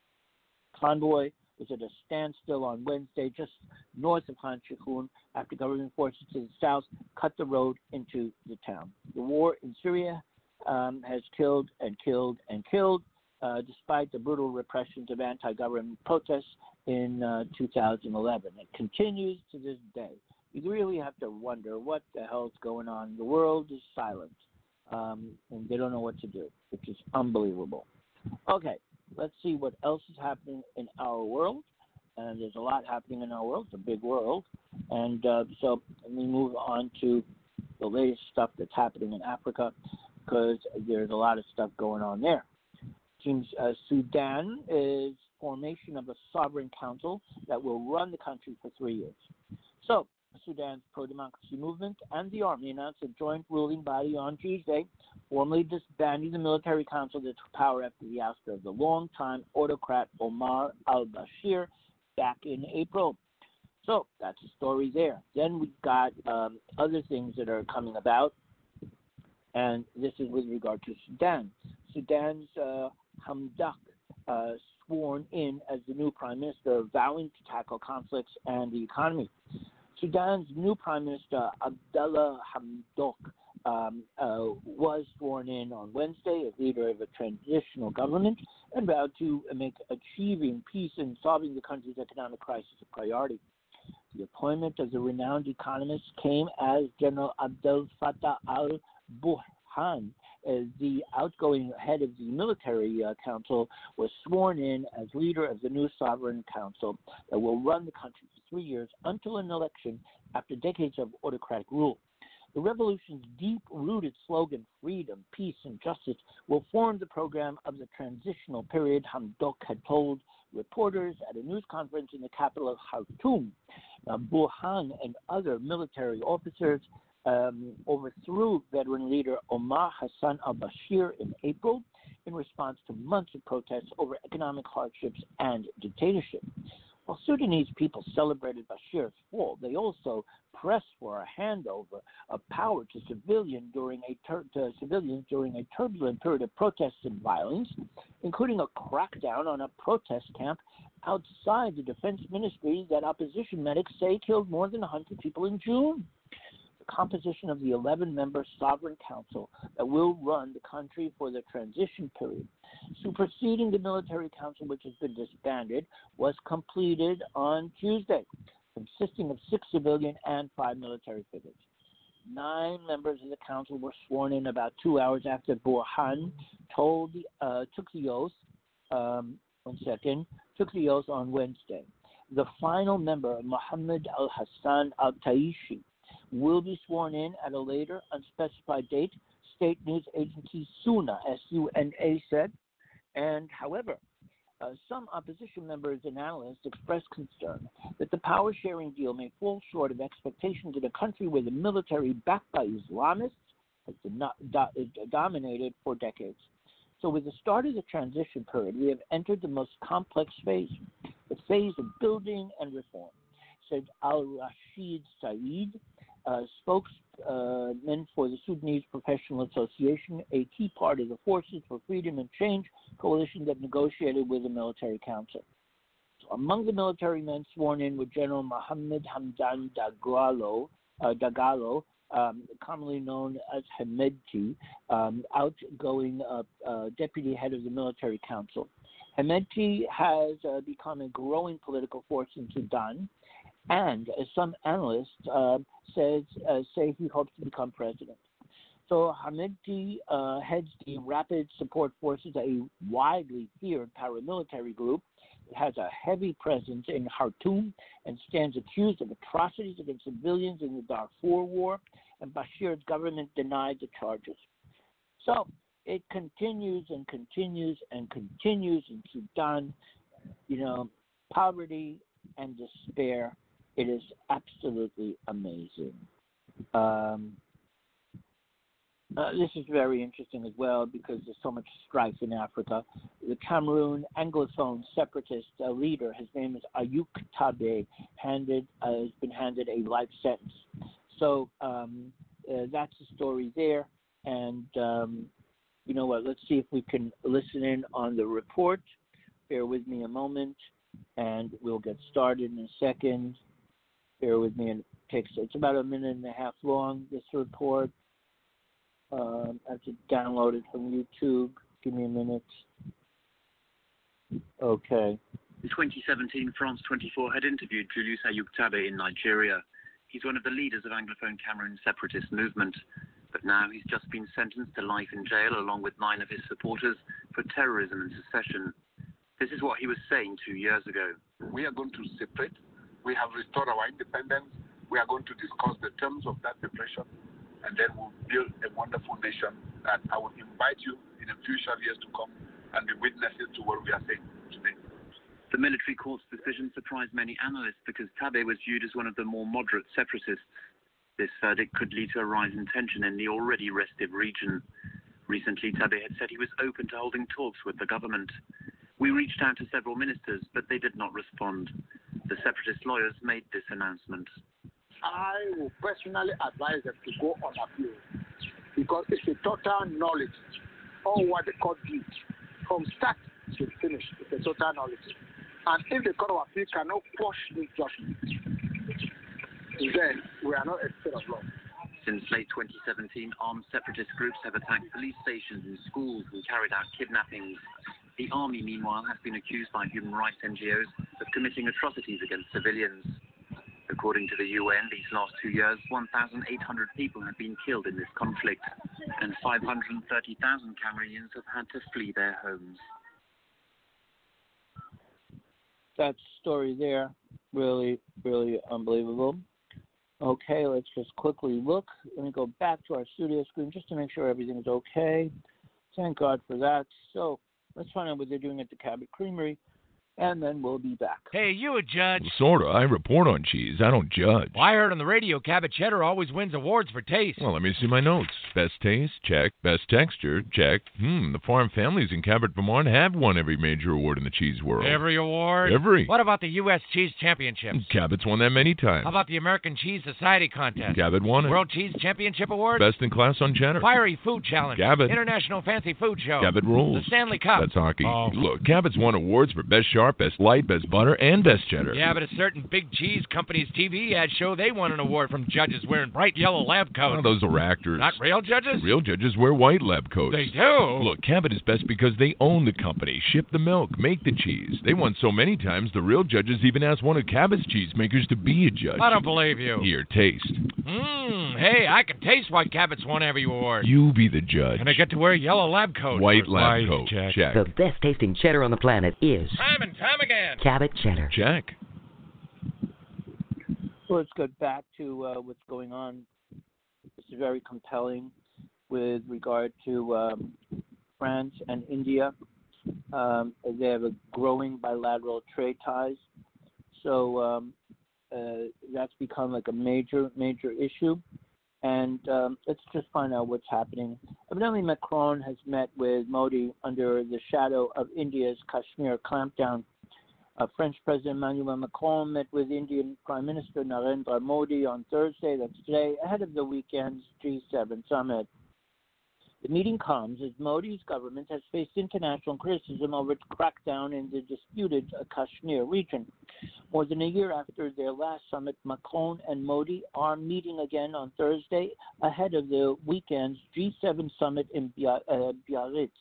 Convoy was at a standstill on Wednesday just north of Han Shehun after government forces to the south cut the road into the town. The war in Syria has killed and killed and killed, despite the brutal repressions of anti-government protests in 2011. It continues to this day. You really have to wonder what the hell's going on. The world is silent, and they don't know what to do, which is unbelievable. Okay, let's see what else is happening in our world. And there's a lot happening in our world. It's a big world. And so let me move on to the latest stuff that's happening in Africa, because there's a lot of stuff going on there. It seems Sudan is formation of a sovereign council that will run the country for 3 years. So Sudan's pro-democracy movement and the army announced a joint ruling body on Tuesday, formally disbanding the military council that took power after the ouster of the longtime autocrat Omar al-Bashir back in April. So that's the story there. Then we've got other things that are coming about, and this is with regard to Sudan. Sudan's Hamdok sworn in as the new prime minister, vowing to tackle conflicts and the economy. Sudan's new prime minister, Abdallah Hamdok, was sworn in on Wednesday as leader of a transitional government and vowed to make achieving peace and solving the country's economic crisis a priority. The appointment of the renowned economist came as General Abdel Fattah al-Burhan, as the outgoing head of the military council, was sworn in as leader of the new sovereign council that will run the country for 3 years until an election after decades of autocratic rule. The revolution's deep-rooted slogan, freedom, peace, and justice, will form the program of the transitional period, Hamdok had told reporters at a news conference in the capital of Khartoum. Burhan and other military officers overthrew veteran leader Omar Hassan al-Bashir in April in response to months of protests over economic hardships and dictatorship. While Sudanese people celebrated Bashir's fall, they also pressed for a handover of power to civilians during a turbulent period of protests and violence, including a crackdown on a protest camp outside the defense ministry that opposition medics say killed more than 100 people in June. The composition of the 11-member sovereign council that will run the country for the transition period, superseding the military council which has been disbanded, was completed on Tuesday, consisting of 6 civilian and 5 military figures. 9 members of the council were sworn in about 2 hours after Burhan took the oath on Wednesday. The final member, Mohammed al-Hassan al-Taishi, will be sworn in at a later unspecified date, state news agency SUNA, S-U-N-A, said. And however, some opposition members and analysts expressed concern that the power-sharing deal may fall short of expectations in a country where the military, backed by Islamists, has dominated for decades. So with the start of the transition period, we have entered the most complex phase, the phase of building and reform, said Al-Rashid Saeed, spokesman for the Sudanese Professional Association, a key part of the Forces for Freedom and Change coalition that negotiated with the military council. So among the military men sworn in were General Mohammed Hamdan Dagalo, commonly known as Hemedti, outgoing deputy head of the military council. Hemedti has become a growing political force in Sudan, and as some analysts say he hopes to become president. So Hemedti heads the Rapid Support Forces, a widely feared paramilitary group. It has a heavy presence in Khartoum and stands accused of atrocities against civilians in the Darfur War, and Bashir's government denied the charges. So it continues and continues and continues in Sudan, poverty and despair. It is absolutely amazing. This is very interesting as well because there's so much strife in Africa. The Cameroon Anglophone separatist leader, his name is Ayuk Tabe, has been handed a life sentence. So that's the story there. And you know what? Let's see if we can listen in on the report. Bear with me a moment, and we'll get started in a second. Bear with me, and it's about a minute and a half long, this report. I have to download it from YouTube. Give me a minute. Okay. In 2017, France 24 had interviewed Julius Ayuk Tabe in Nigeria. He's one of the leaders of Anglophone Cameroon separatist movement. But now he's just been sentenced to life in jail along with 9 of his supporters for terrorism and secession. This is what he was saying 2 years ago. We are going to separate. We have restored our independence. We are going to discuss the terms of that separation, and then we'll build a wonderful nation that I will invite you in the future years to come and be witnesses to what we are saying today. The military court's decision surprised many analysts because Tabe was viewed as one of the more moderate separatists. This verdict could lead to a rise in tension in the already restive region. Recently, Tabe had said he was open to holding talks with the government. We reached out to several ministers, but they did not respond. The separatist lawyers made this announcement. I will personally advise them to go on appeal because it's a total knowledge on what the court did from start to finish. It's a total knowledge. And if the court of appeal cannot quash this judgment, then we are not a state of law. Since late 2017, armed separatist groups have attacked police stations and schools and carried out kidnappings. The army, meanwhile, has been accused by human rights NGOs of committing atrocities against civilians. According to the UN, these last 2 years, 1,800 people have been killed in this conflict, and 530,000 Cameroonians have had to flee their homes. That story there, really, really unbelievable. Okay, let's just quickly look. Let me go back to our studio screen just to make sure everything is okay. Thank God for that. So let's find out what they're doing at the Cabot Creamery, and then we'll be back. Hey, you a judge? Well, sorta. I report on cheese. I don't judge. Well, I heard on the radio Cabot Cheddar always wins awards for taste. Well, let me see my notes. Best taste? Check. Best texture? Check. The farm families in Cabot, Vermont have won every major award in the cheese world. Every award? Every. What about the U.S. Cheese Championships? Cabot's won that many times. How about the American Cheese Society contest? Cabot won it. World Cheese Championship Award? Best in class on cheddar. Fiery Food Challenge? Cabot. International Fancy Food Show? Cabot rules. The Stanley Cup? That's hockey. Oh. Look, Cabot's won awards for best sharp, best light, best butter, and best cheddar. Yeah, but a certain big cheese company's TV ad show they won an award from judges wearing bright yellow lab coats. Oh, those are actors. Not real judges? Real judges wear white lab coats. They do? Look, Cabot is best because they own the company, ship the milk, make the cheese. They won so many times, the real judges even asked one of Cabot's cheesemakers to be a judge. I don't believe you. Here, taste. Hey, I can taste why Cabot's won every award. You be the judge. And I get to wear yellow lab coat. White lab coat. Check. The best tasting cheddar on the planet is Time and time again. Cabot Cheddar. Check. So let's go back to what's going on. This is very compelling with regard to France and India. They have a growing bilateral trade ties. So that's become like a major issue. And let's just find out what's happening. Evidently, Macron has met with Modi under the shadow of India's Kashmir clampdown. French President Emmanuel Macron met with Indian Prime Minister Narendra Modi on Thursday, that's today, ahead of the weekend's G7 summit. The meeting comes as Modi's government has faced international criticism over its crackdown in the disputed Kashmir region. More than a year after their last summit, Macron and Modi are meeting again on Thursday ahead of the weekend's G7 summit in Biarritz,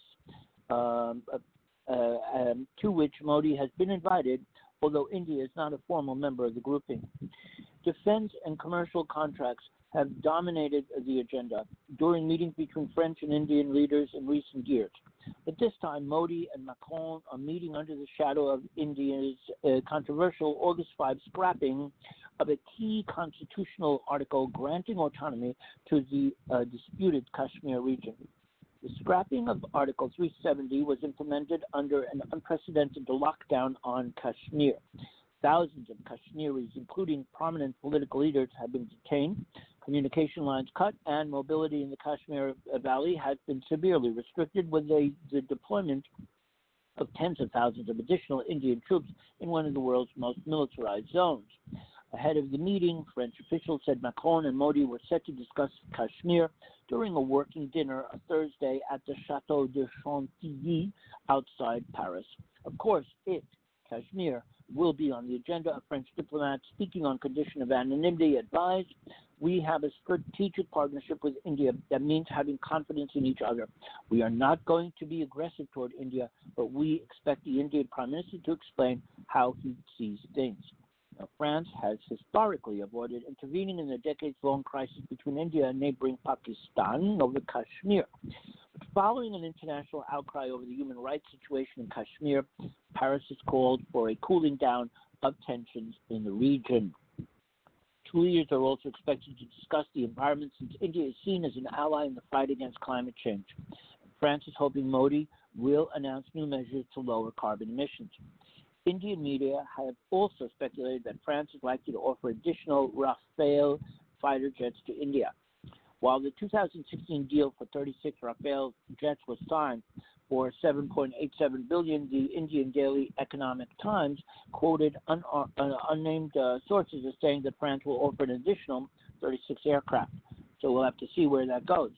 to which Modi has been invited, although India is not a formal member of the grouping. Defense and commercial contracts have dominated the agenda during meetings between French and Indian leaders in recent years. But this time, Modi and Macron are meeting under the shadow of India's controversial August 5 scrapping of a key constitutional article granting autonomy to the disputed Kashmir region. The scrapping of Article 370 was implemented under an unprecedented lockdown on Kashmir. Thousands of Kashmiris, including prominent political leaders, have been detained, communication lines cut, and mobility in the Kashmir Valley has been severely restricted with the deployment of tens of thousands of additional Indian troops in one of the world's most militarized zones. Ahead of the meeting, French officials said Macron and Modi were set to discuss Kashmir during a working dinner on Thursday at the Chateau de Chantilly outside Paris. Of course, Kashmir, will be on the agenda. A French diplomat speaking on condition of anonymity advised, "We have a strategic partnership with India that means having confidence in each other. We are not going to be aggressive toward India, but we expect the Indian Prime Minister to explain how he sees things." Now, France has historically avoided intervening in the decades-long crisis between India and neighboring Pakistan over Kashmir. But following an international outcry over the human rights situation in Kashmir, Paris has called for a cooling down of tensions in the region. Two leaders are also expected to discuss the environment since India is seen as an ally in the fight against climate change. France is hoping Modi will announce new measures to lower carbon emissions. Indian media have also speculated that France is likely to offer additional Rafale fighter jets to India. While the 2016 deal for 36 Rafale jets was signed for $7.87 billion, the Indian Daily Economic Times quoted unnamed sources as saying that France will offer an additional 36 aircraft. So we'll have to see where that goes.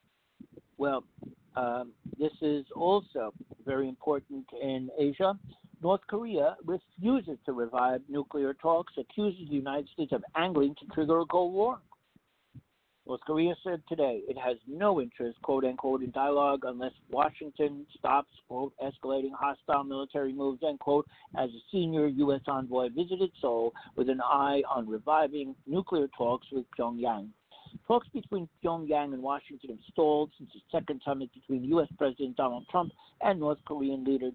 Well, this is also very important in Asia. North Korea refuses to revive nuclear talks, accuses the United States of angling to trigger a Cold War. North Korea said today it has no interest, quote unquote, in dialogue unless Washington stops, quote, escalating hostile military moves, end quote, as a senior U.S. envoy visited Seoul with an eye on reviving nuclear talks with Pyongyang. Talks between Pyongyang and Washington have stalled since the second summit between U.S. President Donald Trump and North Korean leader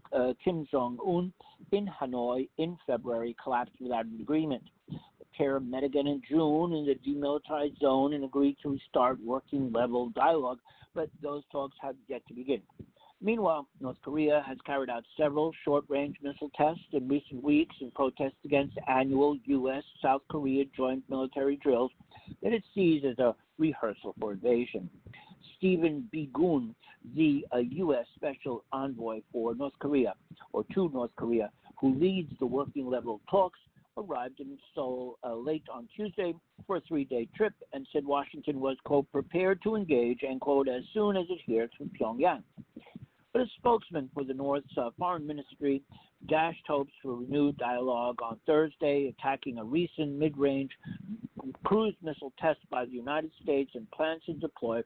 Kim Jong-un in Hanoi in February collapsed without an agreement. The pair met again in June in the demilitarized zone and agreed to restart working-level dialogue, but those talks have yet to begin. Meanwhile, North Korea has carried out several short-range missile tests in recent weeks in protest against annual U.S.-South Korea joint military drills that it sees as a rehearsal for invasion. Stephen Biegun, the U.S. Special Envoy for North Korea, or to North Korea, who leads the working-level talks, arrived in Seoul late on Tuesday for a 3-day trip and said Washington was, quote, prepared to engage, end quote, as soon as it hears from Pyongyang. But a spokesman for the North's foreign ministry dashed hopes for renewed dialogue on Thursday, attacking a recent mid-range cruise missile test by the United States and plans to deploy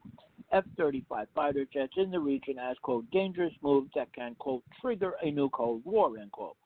F-35 fighter jets in the region as, quote, dangerous moves that can, quote, trigger a new Cold War, end quote.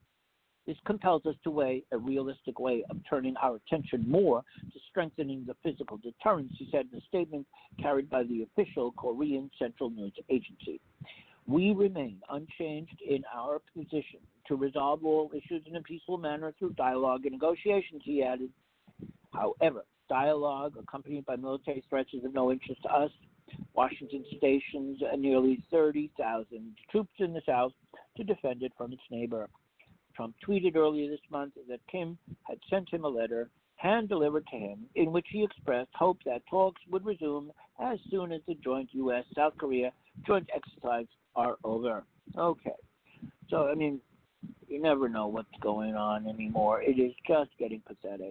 This compels us to weigh a realistic way of turning our attention more to strengthening the physical deterrence, he said in a statement carried by the official Korean Central News Agency. We remain unchanged in our position to resolve all issues in a peaceful manner through dialogue and negotiations, he added. However, dialogue accompanied by military threats is of no interest to us. Washington stations nearly 30,000 troops in the South to defend it from its neighbor. Trump tweeted earlier this month that Kim had sent him a letter hand-delivered to him in which he expressed hope that talks would resume as soon as the joint U.S.-South Korea joint exercises are over. Okay. So, I mean, you never know what's going on anymore. It is just getting pathetic.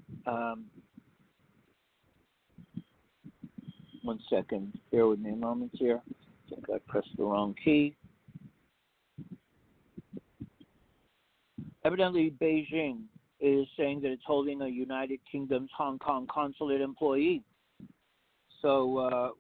One second. Bear with me a moment here. I think I pressed the wrong key. Evidently, Beijing is saying that it's holding a United Kingdom's Hong Kong consulate employee. So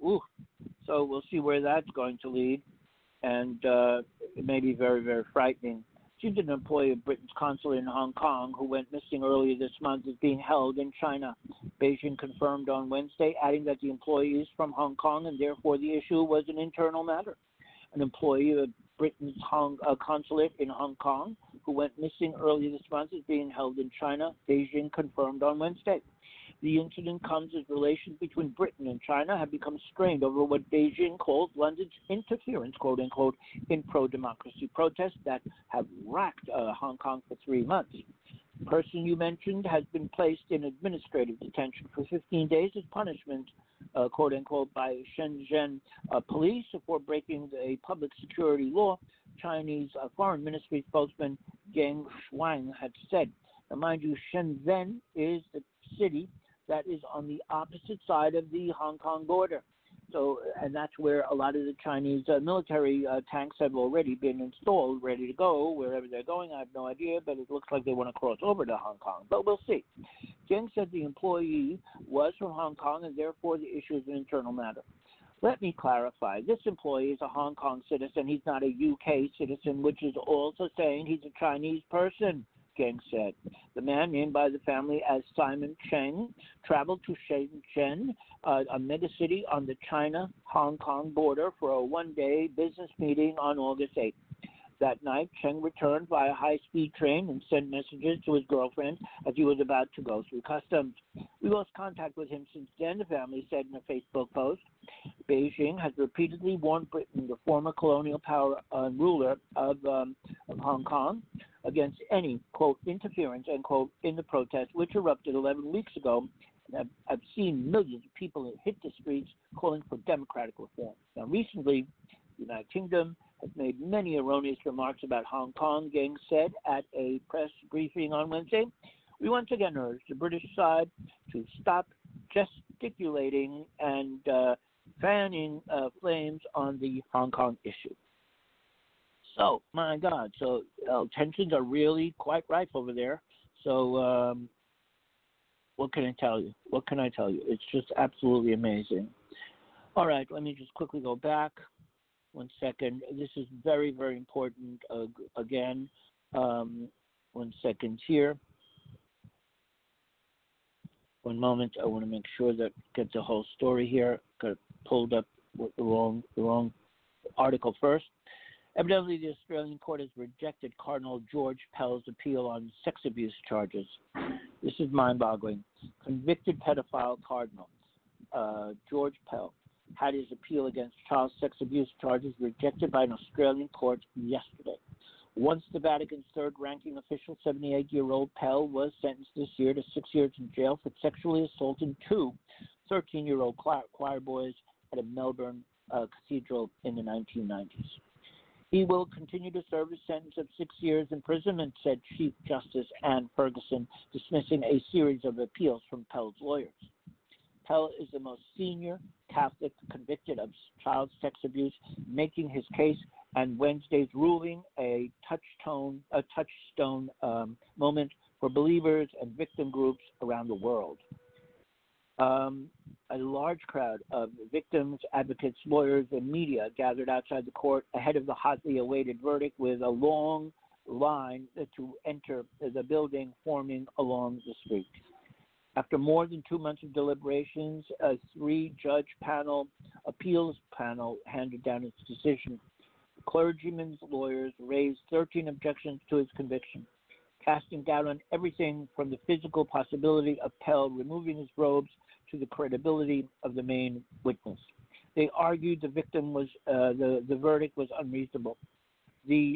we'll see where that's going to lead, and it may be very, very frightening. She's an employee of Britain's consulate in Hong Kong who went missing earlier this month is being held in China. Beijing confirmed on Wednesday, adding that the employee is from Hong Kong and therefore the issue was an internal matter. An employee of Britain's consulate in Hong Kong who went missing earlier this month is being held in China, Beijing confirmed on Wednesday. The incident comes as relations between Britain and China have become strained over what Beijing calls London's interference, quote unquote, in pro-democracy protests that have racked Hong Kong for 3 months. The person you mentioned has been placed in administrative detention for 15 days as punishment, quote unquote, by Shenzhen police for breaking a public security law, Chinese Foreign Ministry spokesman Geng Shuang had said. Now, mind you, Shenzhen is the city that is on the opposite side of the Hong Kong border. So, and that's where a lot of the Chinese military tanks have already been installed, ready to go wherever they're going. I have no idea, but it looks like they want to cross over to Hong Kong. But we'll see. Geng said the employee was from Hong Kong, and therefore the issue is an internal matter. Let me clarify. This employee is a Hong Kong citizen. He's not a UK citizen, which is also saying he's a Chinese person, Geng said. The man, named by the family as Simon Cheng, traveled to Shenzhen, a megacity on the China-Hong Kong border, for a one-day business meeting on August 8th. That night, Cheng returned via high-speed train and sent messages to his girlfriend as he was about to go through customs. We lost contact with him since then, the family said in a Facebook post. Beijing has repeatedly warned Britain, the former colonial power ruler of Hong Kong, against any, quote, interference, end quote, in the protest, which erupted 11 weeks ago. I've seen millions of people hit the streets calling for democratic reform. Now, recently, the United Kingdom has made many erroneous remarks about Hong Kong, Geng said at a press briefing on Wednesday. We once again urge the British side to stop gesticulating and fanning flames on the Hong Kong issue. So, my God, tensions are really quite rife over there. So, What can I tell you? What can I tell you? It's just absolutely amazing. All right, let me just quickly go back. 1 second. This is very, very important. Again, 1 second here. 1 moment. I want to make sure that get the whole story here. Got pulled up with the wrong article first. Evidently, the Australian court has rejected Cardinal George Pell's appeal on sex abuse charges. This is mind-boggling. Convicted pedophile Cardinal George Pell had his appeal against child sex abuse charges rejected by an Australian court yesterday. Once the Vatican's third-ranking official, 78-year-old Pell was sentenced this year to 6 years in jail for sexually assaulting two 13-year-old choir boys at a Melbourne cathedral in the 1990s. He will continue to serve a sentence of 6 years imprisonment, said Chief Justice Anne Ferguson, dismissing a series of appeals from Pell's lawyers. Pell is the most senior Catholic convicted of child sex abuse, making his case and Wednesday's ruling a touchstone moment for believers and victim groups around the world. A large crowd of victims, advocates, lawyers, and media gathered outside the court ahead of the hotly awaited verdict, with a long line to enter the building forming along the street. After more than 2 months of deliberations, a 3-judge appeals panel handed down its decision. The clergyman's lawyers raised 13 objections to his conviction, casting doubt on everything from the physical possibility of Pell removing his robes to the credibility of the main witness. They argued the verdict was unreasonable. The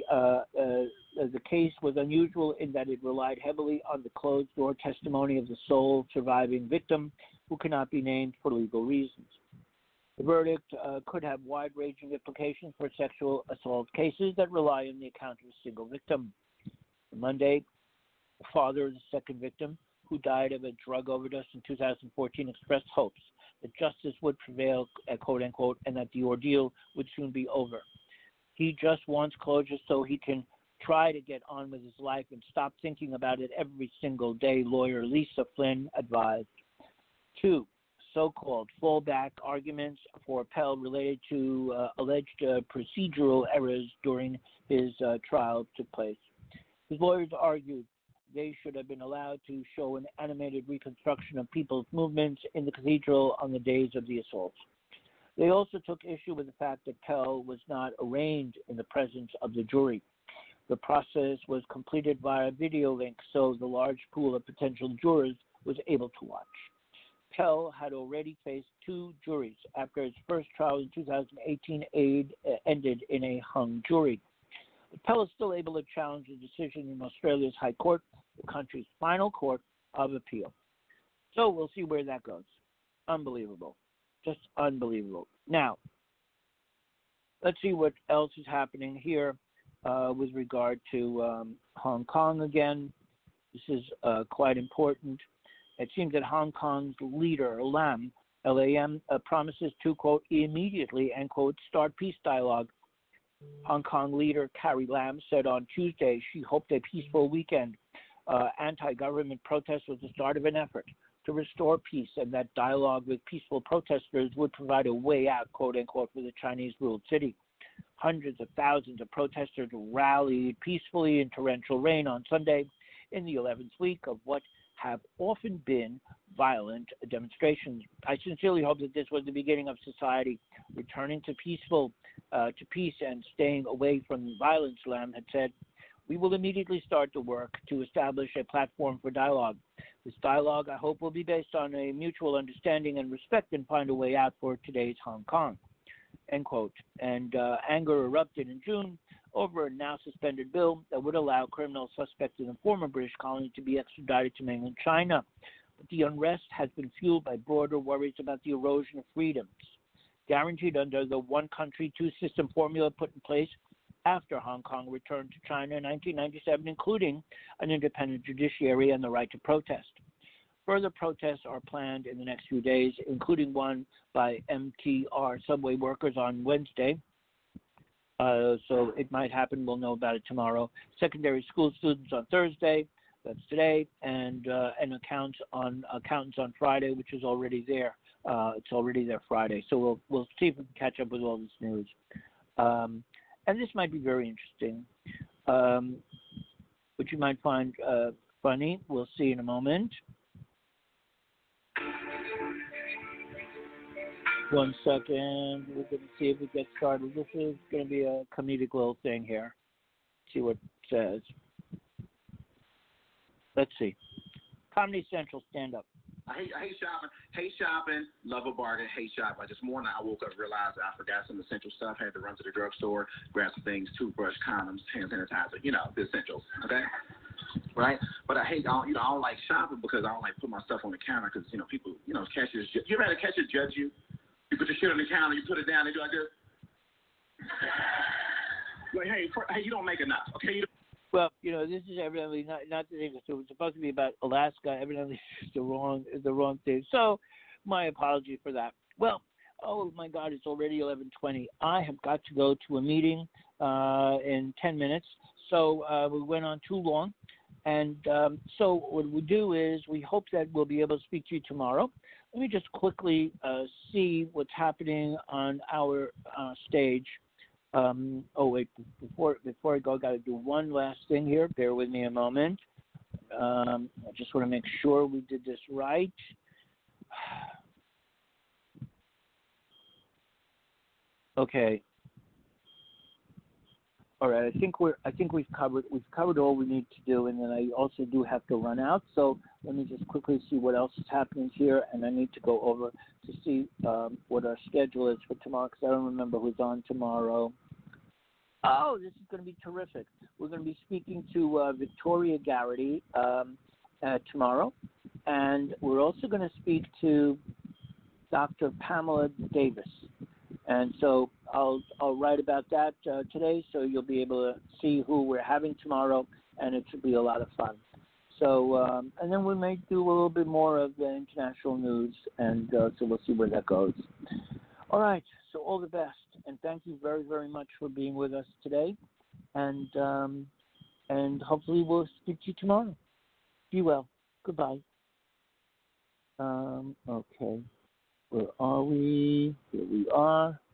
case was unusual in that it relied heavily on the closed-door testimony of the sole surviving victim, who cannot be named for legal reasons. The verdict could have wide-ranging implications for sexual assault cases that rely on the account of a single victim. Monday, the father of the second victim, who died of a drug overdose in 2014, expressed hopes that justice would prevail, quote-unquote, and that the ordeal would soon be over. He just wants closure so he can try to get on with his life and stop thinking about it every single day, lawyer Lisa Flynn advised. 2 so-called fallback arguments for Pell related to alleged procedural errors during his trial took place. His lawyers argued they should have been allowed to show an animated reconstruction of people's movements in the cathedral on the days of the assaults. They also took issue with the fact that Pell was not arraigned in the presence of the jury. The process was completed via video link, so the large pool of potential jurors was able to watch. Pell had already faced 2 juries after his first trial in 2018 ended in a hung jury. But Pell is still able to challenge the decision in Australia's High Court, the country's final court of appeal. So we'll see where that goes. Unbelievable. Just unbelievable. Now, let's see what else is happening here with regard to Hong Kong again. This is quite important. It seems that Hong Kong's leader, Lam, L-A-M, promises to, quote, immediately, end quote, start peace dialogue. Hong Kong leader Carrie Lam said on Tuesday she hoped a peaceful weekend. Anti-government protest was the start of an effort to restore peace, and that dialogue with peaceful protesters would provide a way out, quote unquote, for the Chinese-ruled city. Hundreds of thousands of protesters rallied peacefully in torrential rain on Sunday in the 11th week of what have often been violent demonstrations. I sincerely hope that this was the beginning of society returning to peace and staying away from violence, Lam had said. We will immediately start the work to establish a platform for dialogue. This dialogue, I hope, will be based on a mutual understanding and respect and find a way out for today's Hong Kong, end quote. And anger erupted in June over a now-suspended bill that would allow criminal suspects in the former British colony to be extradited to mainland China. But the unrest has been fueled by broader worries about the erosion of freedoms, guaranteed under the one country, two system formula put in place after Hong Kong returned to China in 1997, including an independent judiciary and the right to protest. Further protests are planned in the next few days, including one by MTR subway workers on Wednesday. So it might happen. We'll know about it tomorrow. Secondary school students on Thursday. That's today, and accountants on Friday, which is already there. It's already there Friday. So we'll see if we can catch up with all this news. And this might be very interesting, which you might find funny. We'll see in a moment. One second. We're going to see if we get started. This is going to be a comedic little thing here. See what it says. Let's see. Comedy Central, stand up. I hate shopping. Hate shopping. Love a bargain. Hate shopping. This morning I woke up and realized I forgot some essential stuff. Had to run to the drugstore, grab some things: toothbrush, condoms, hand sanitizer. You know, the essentials. Okay. Right. But I don't like shopping because I don't like put my stuff on the counter because people, cashiers. You ever had a cashier judge you? You put your shit on the counter, you put it down, they do like this. Like, hey, you don't make enough, okay? Well, this is evidently not the thing. So it's supposed to be about Alaska. Evidently, it's the wrong thing. So, my apology for that. Well, oh my God, it's already 11:20. I have got to go to a meeting in 10 minutes. So we went on too long, and so what we do is we hope that we'll be able to speak to you tomorrow. Let me just quickly see what's happening on our stage. Before I go, I got to do one last thing here. Bear with me a moment. I just want to make sure we did this right. Okay. All right. I think we've covered all we need to do, and then I also do have to run out. So let me just quickly see what else is happening here, and I need to go over to see what our schedule is for tomorrow because I don't remember who's on tomorrow. Oh, this is going to be terrific. We're going to be speaking to Victoria Garrity tomorrow, and we're also going to speak to Dr. Pamela Davis. And so I'll write about that today, so you'll be able to see who we're having tomorrow, and it should be a lot of fun. So, and then we may do a little bit more of the international news, and so we'll see where that goes. All right, so all the best, and thank you very, very much for being with us today, and hopefully we'll speak to you tomorrow. Be well. Goodbye. Okay. Where are we? Here we are.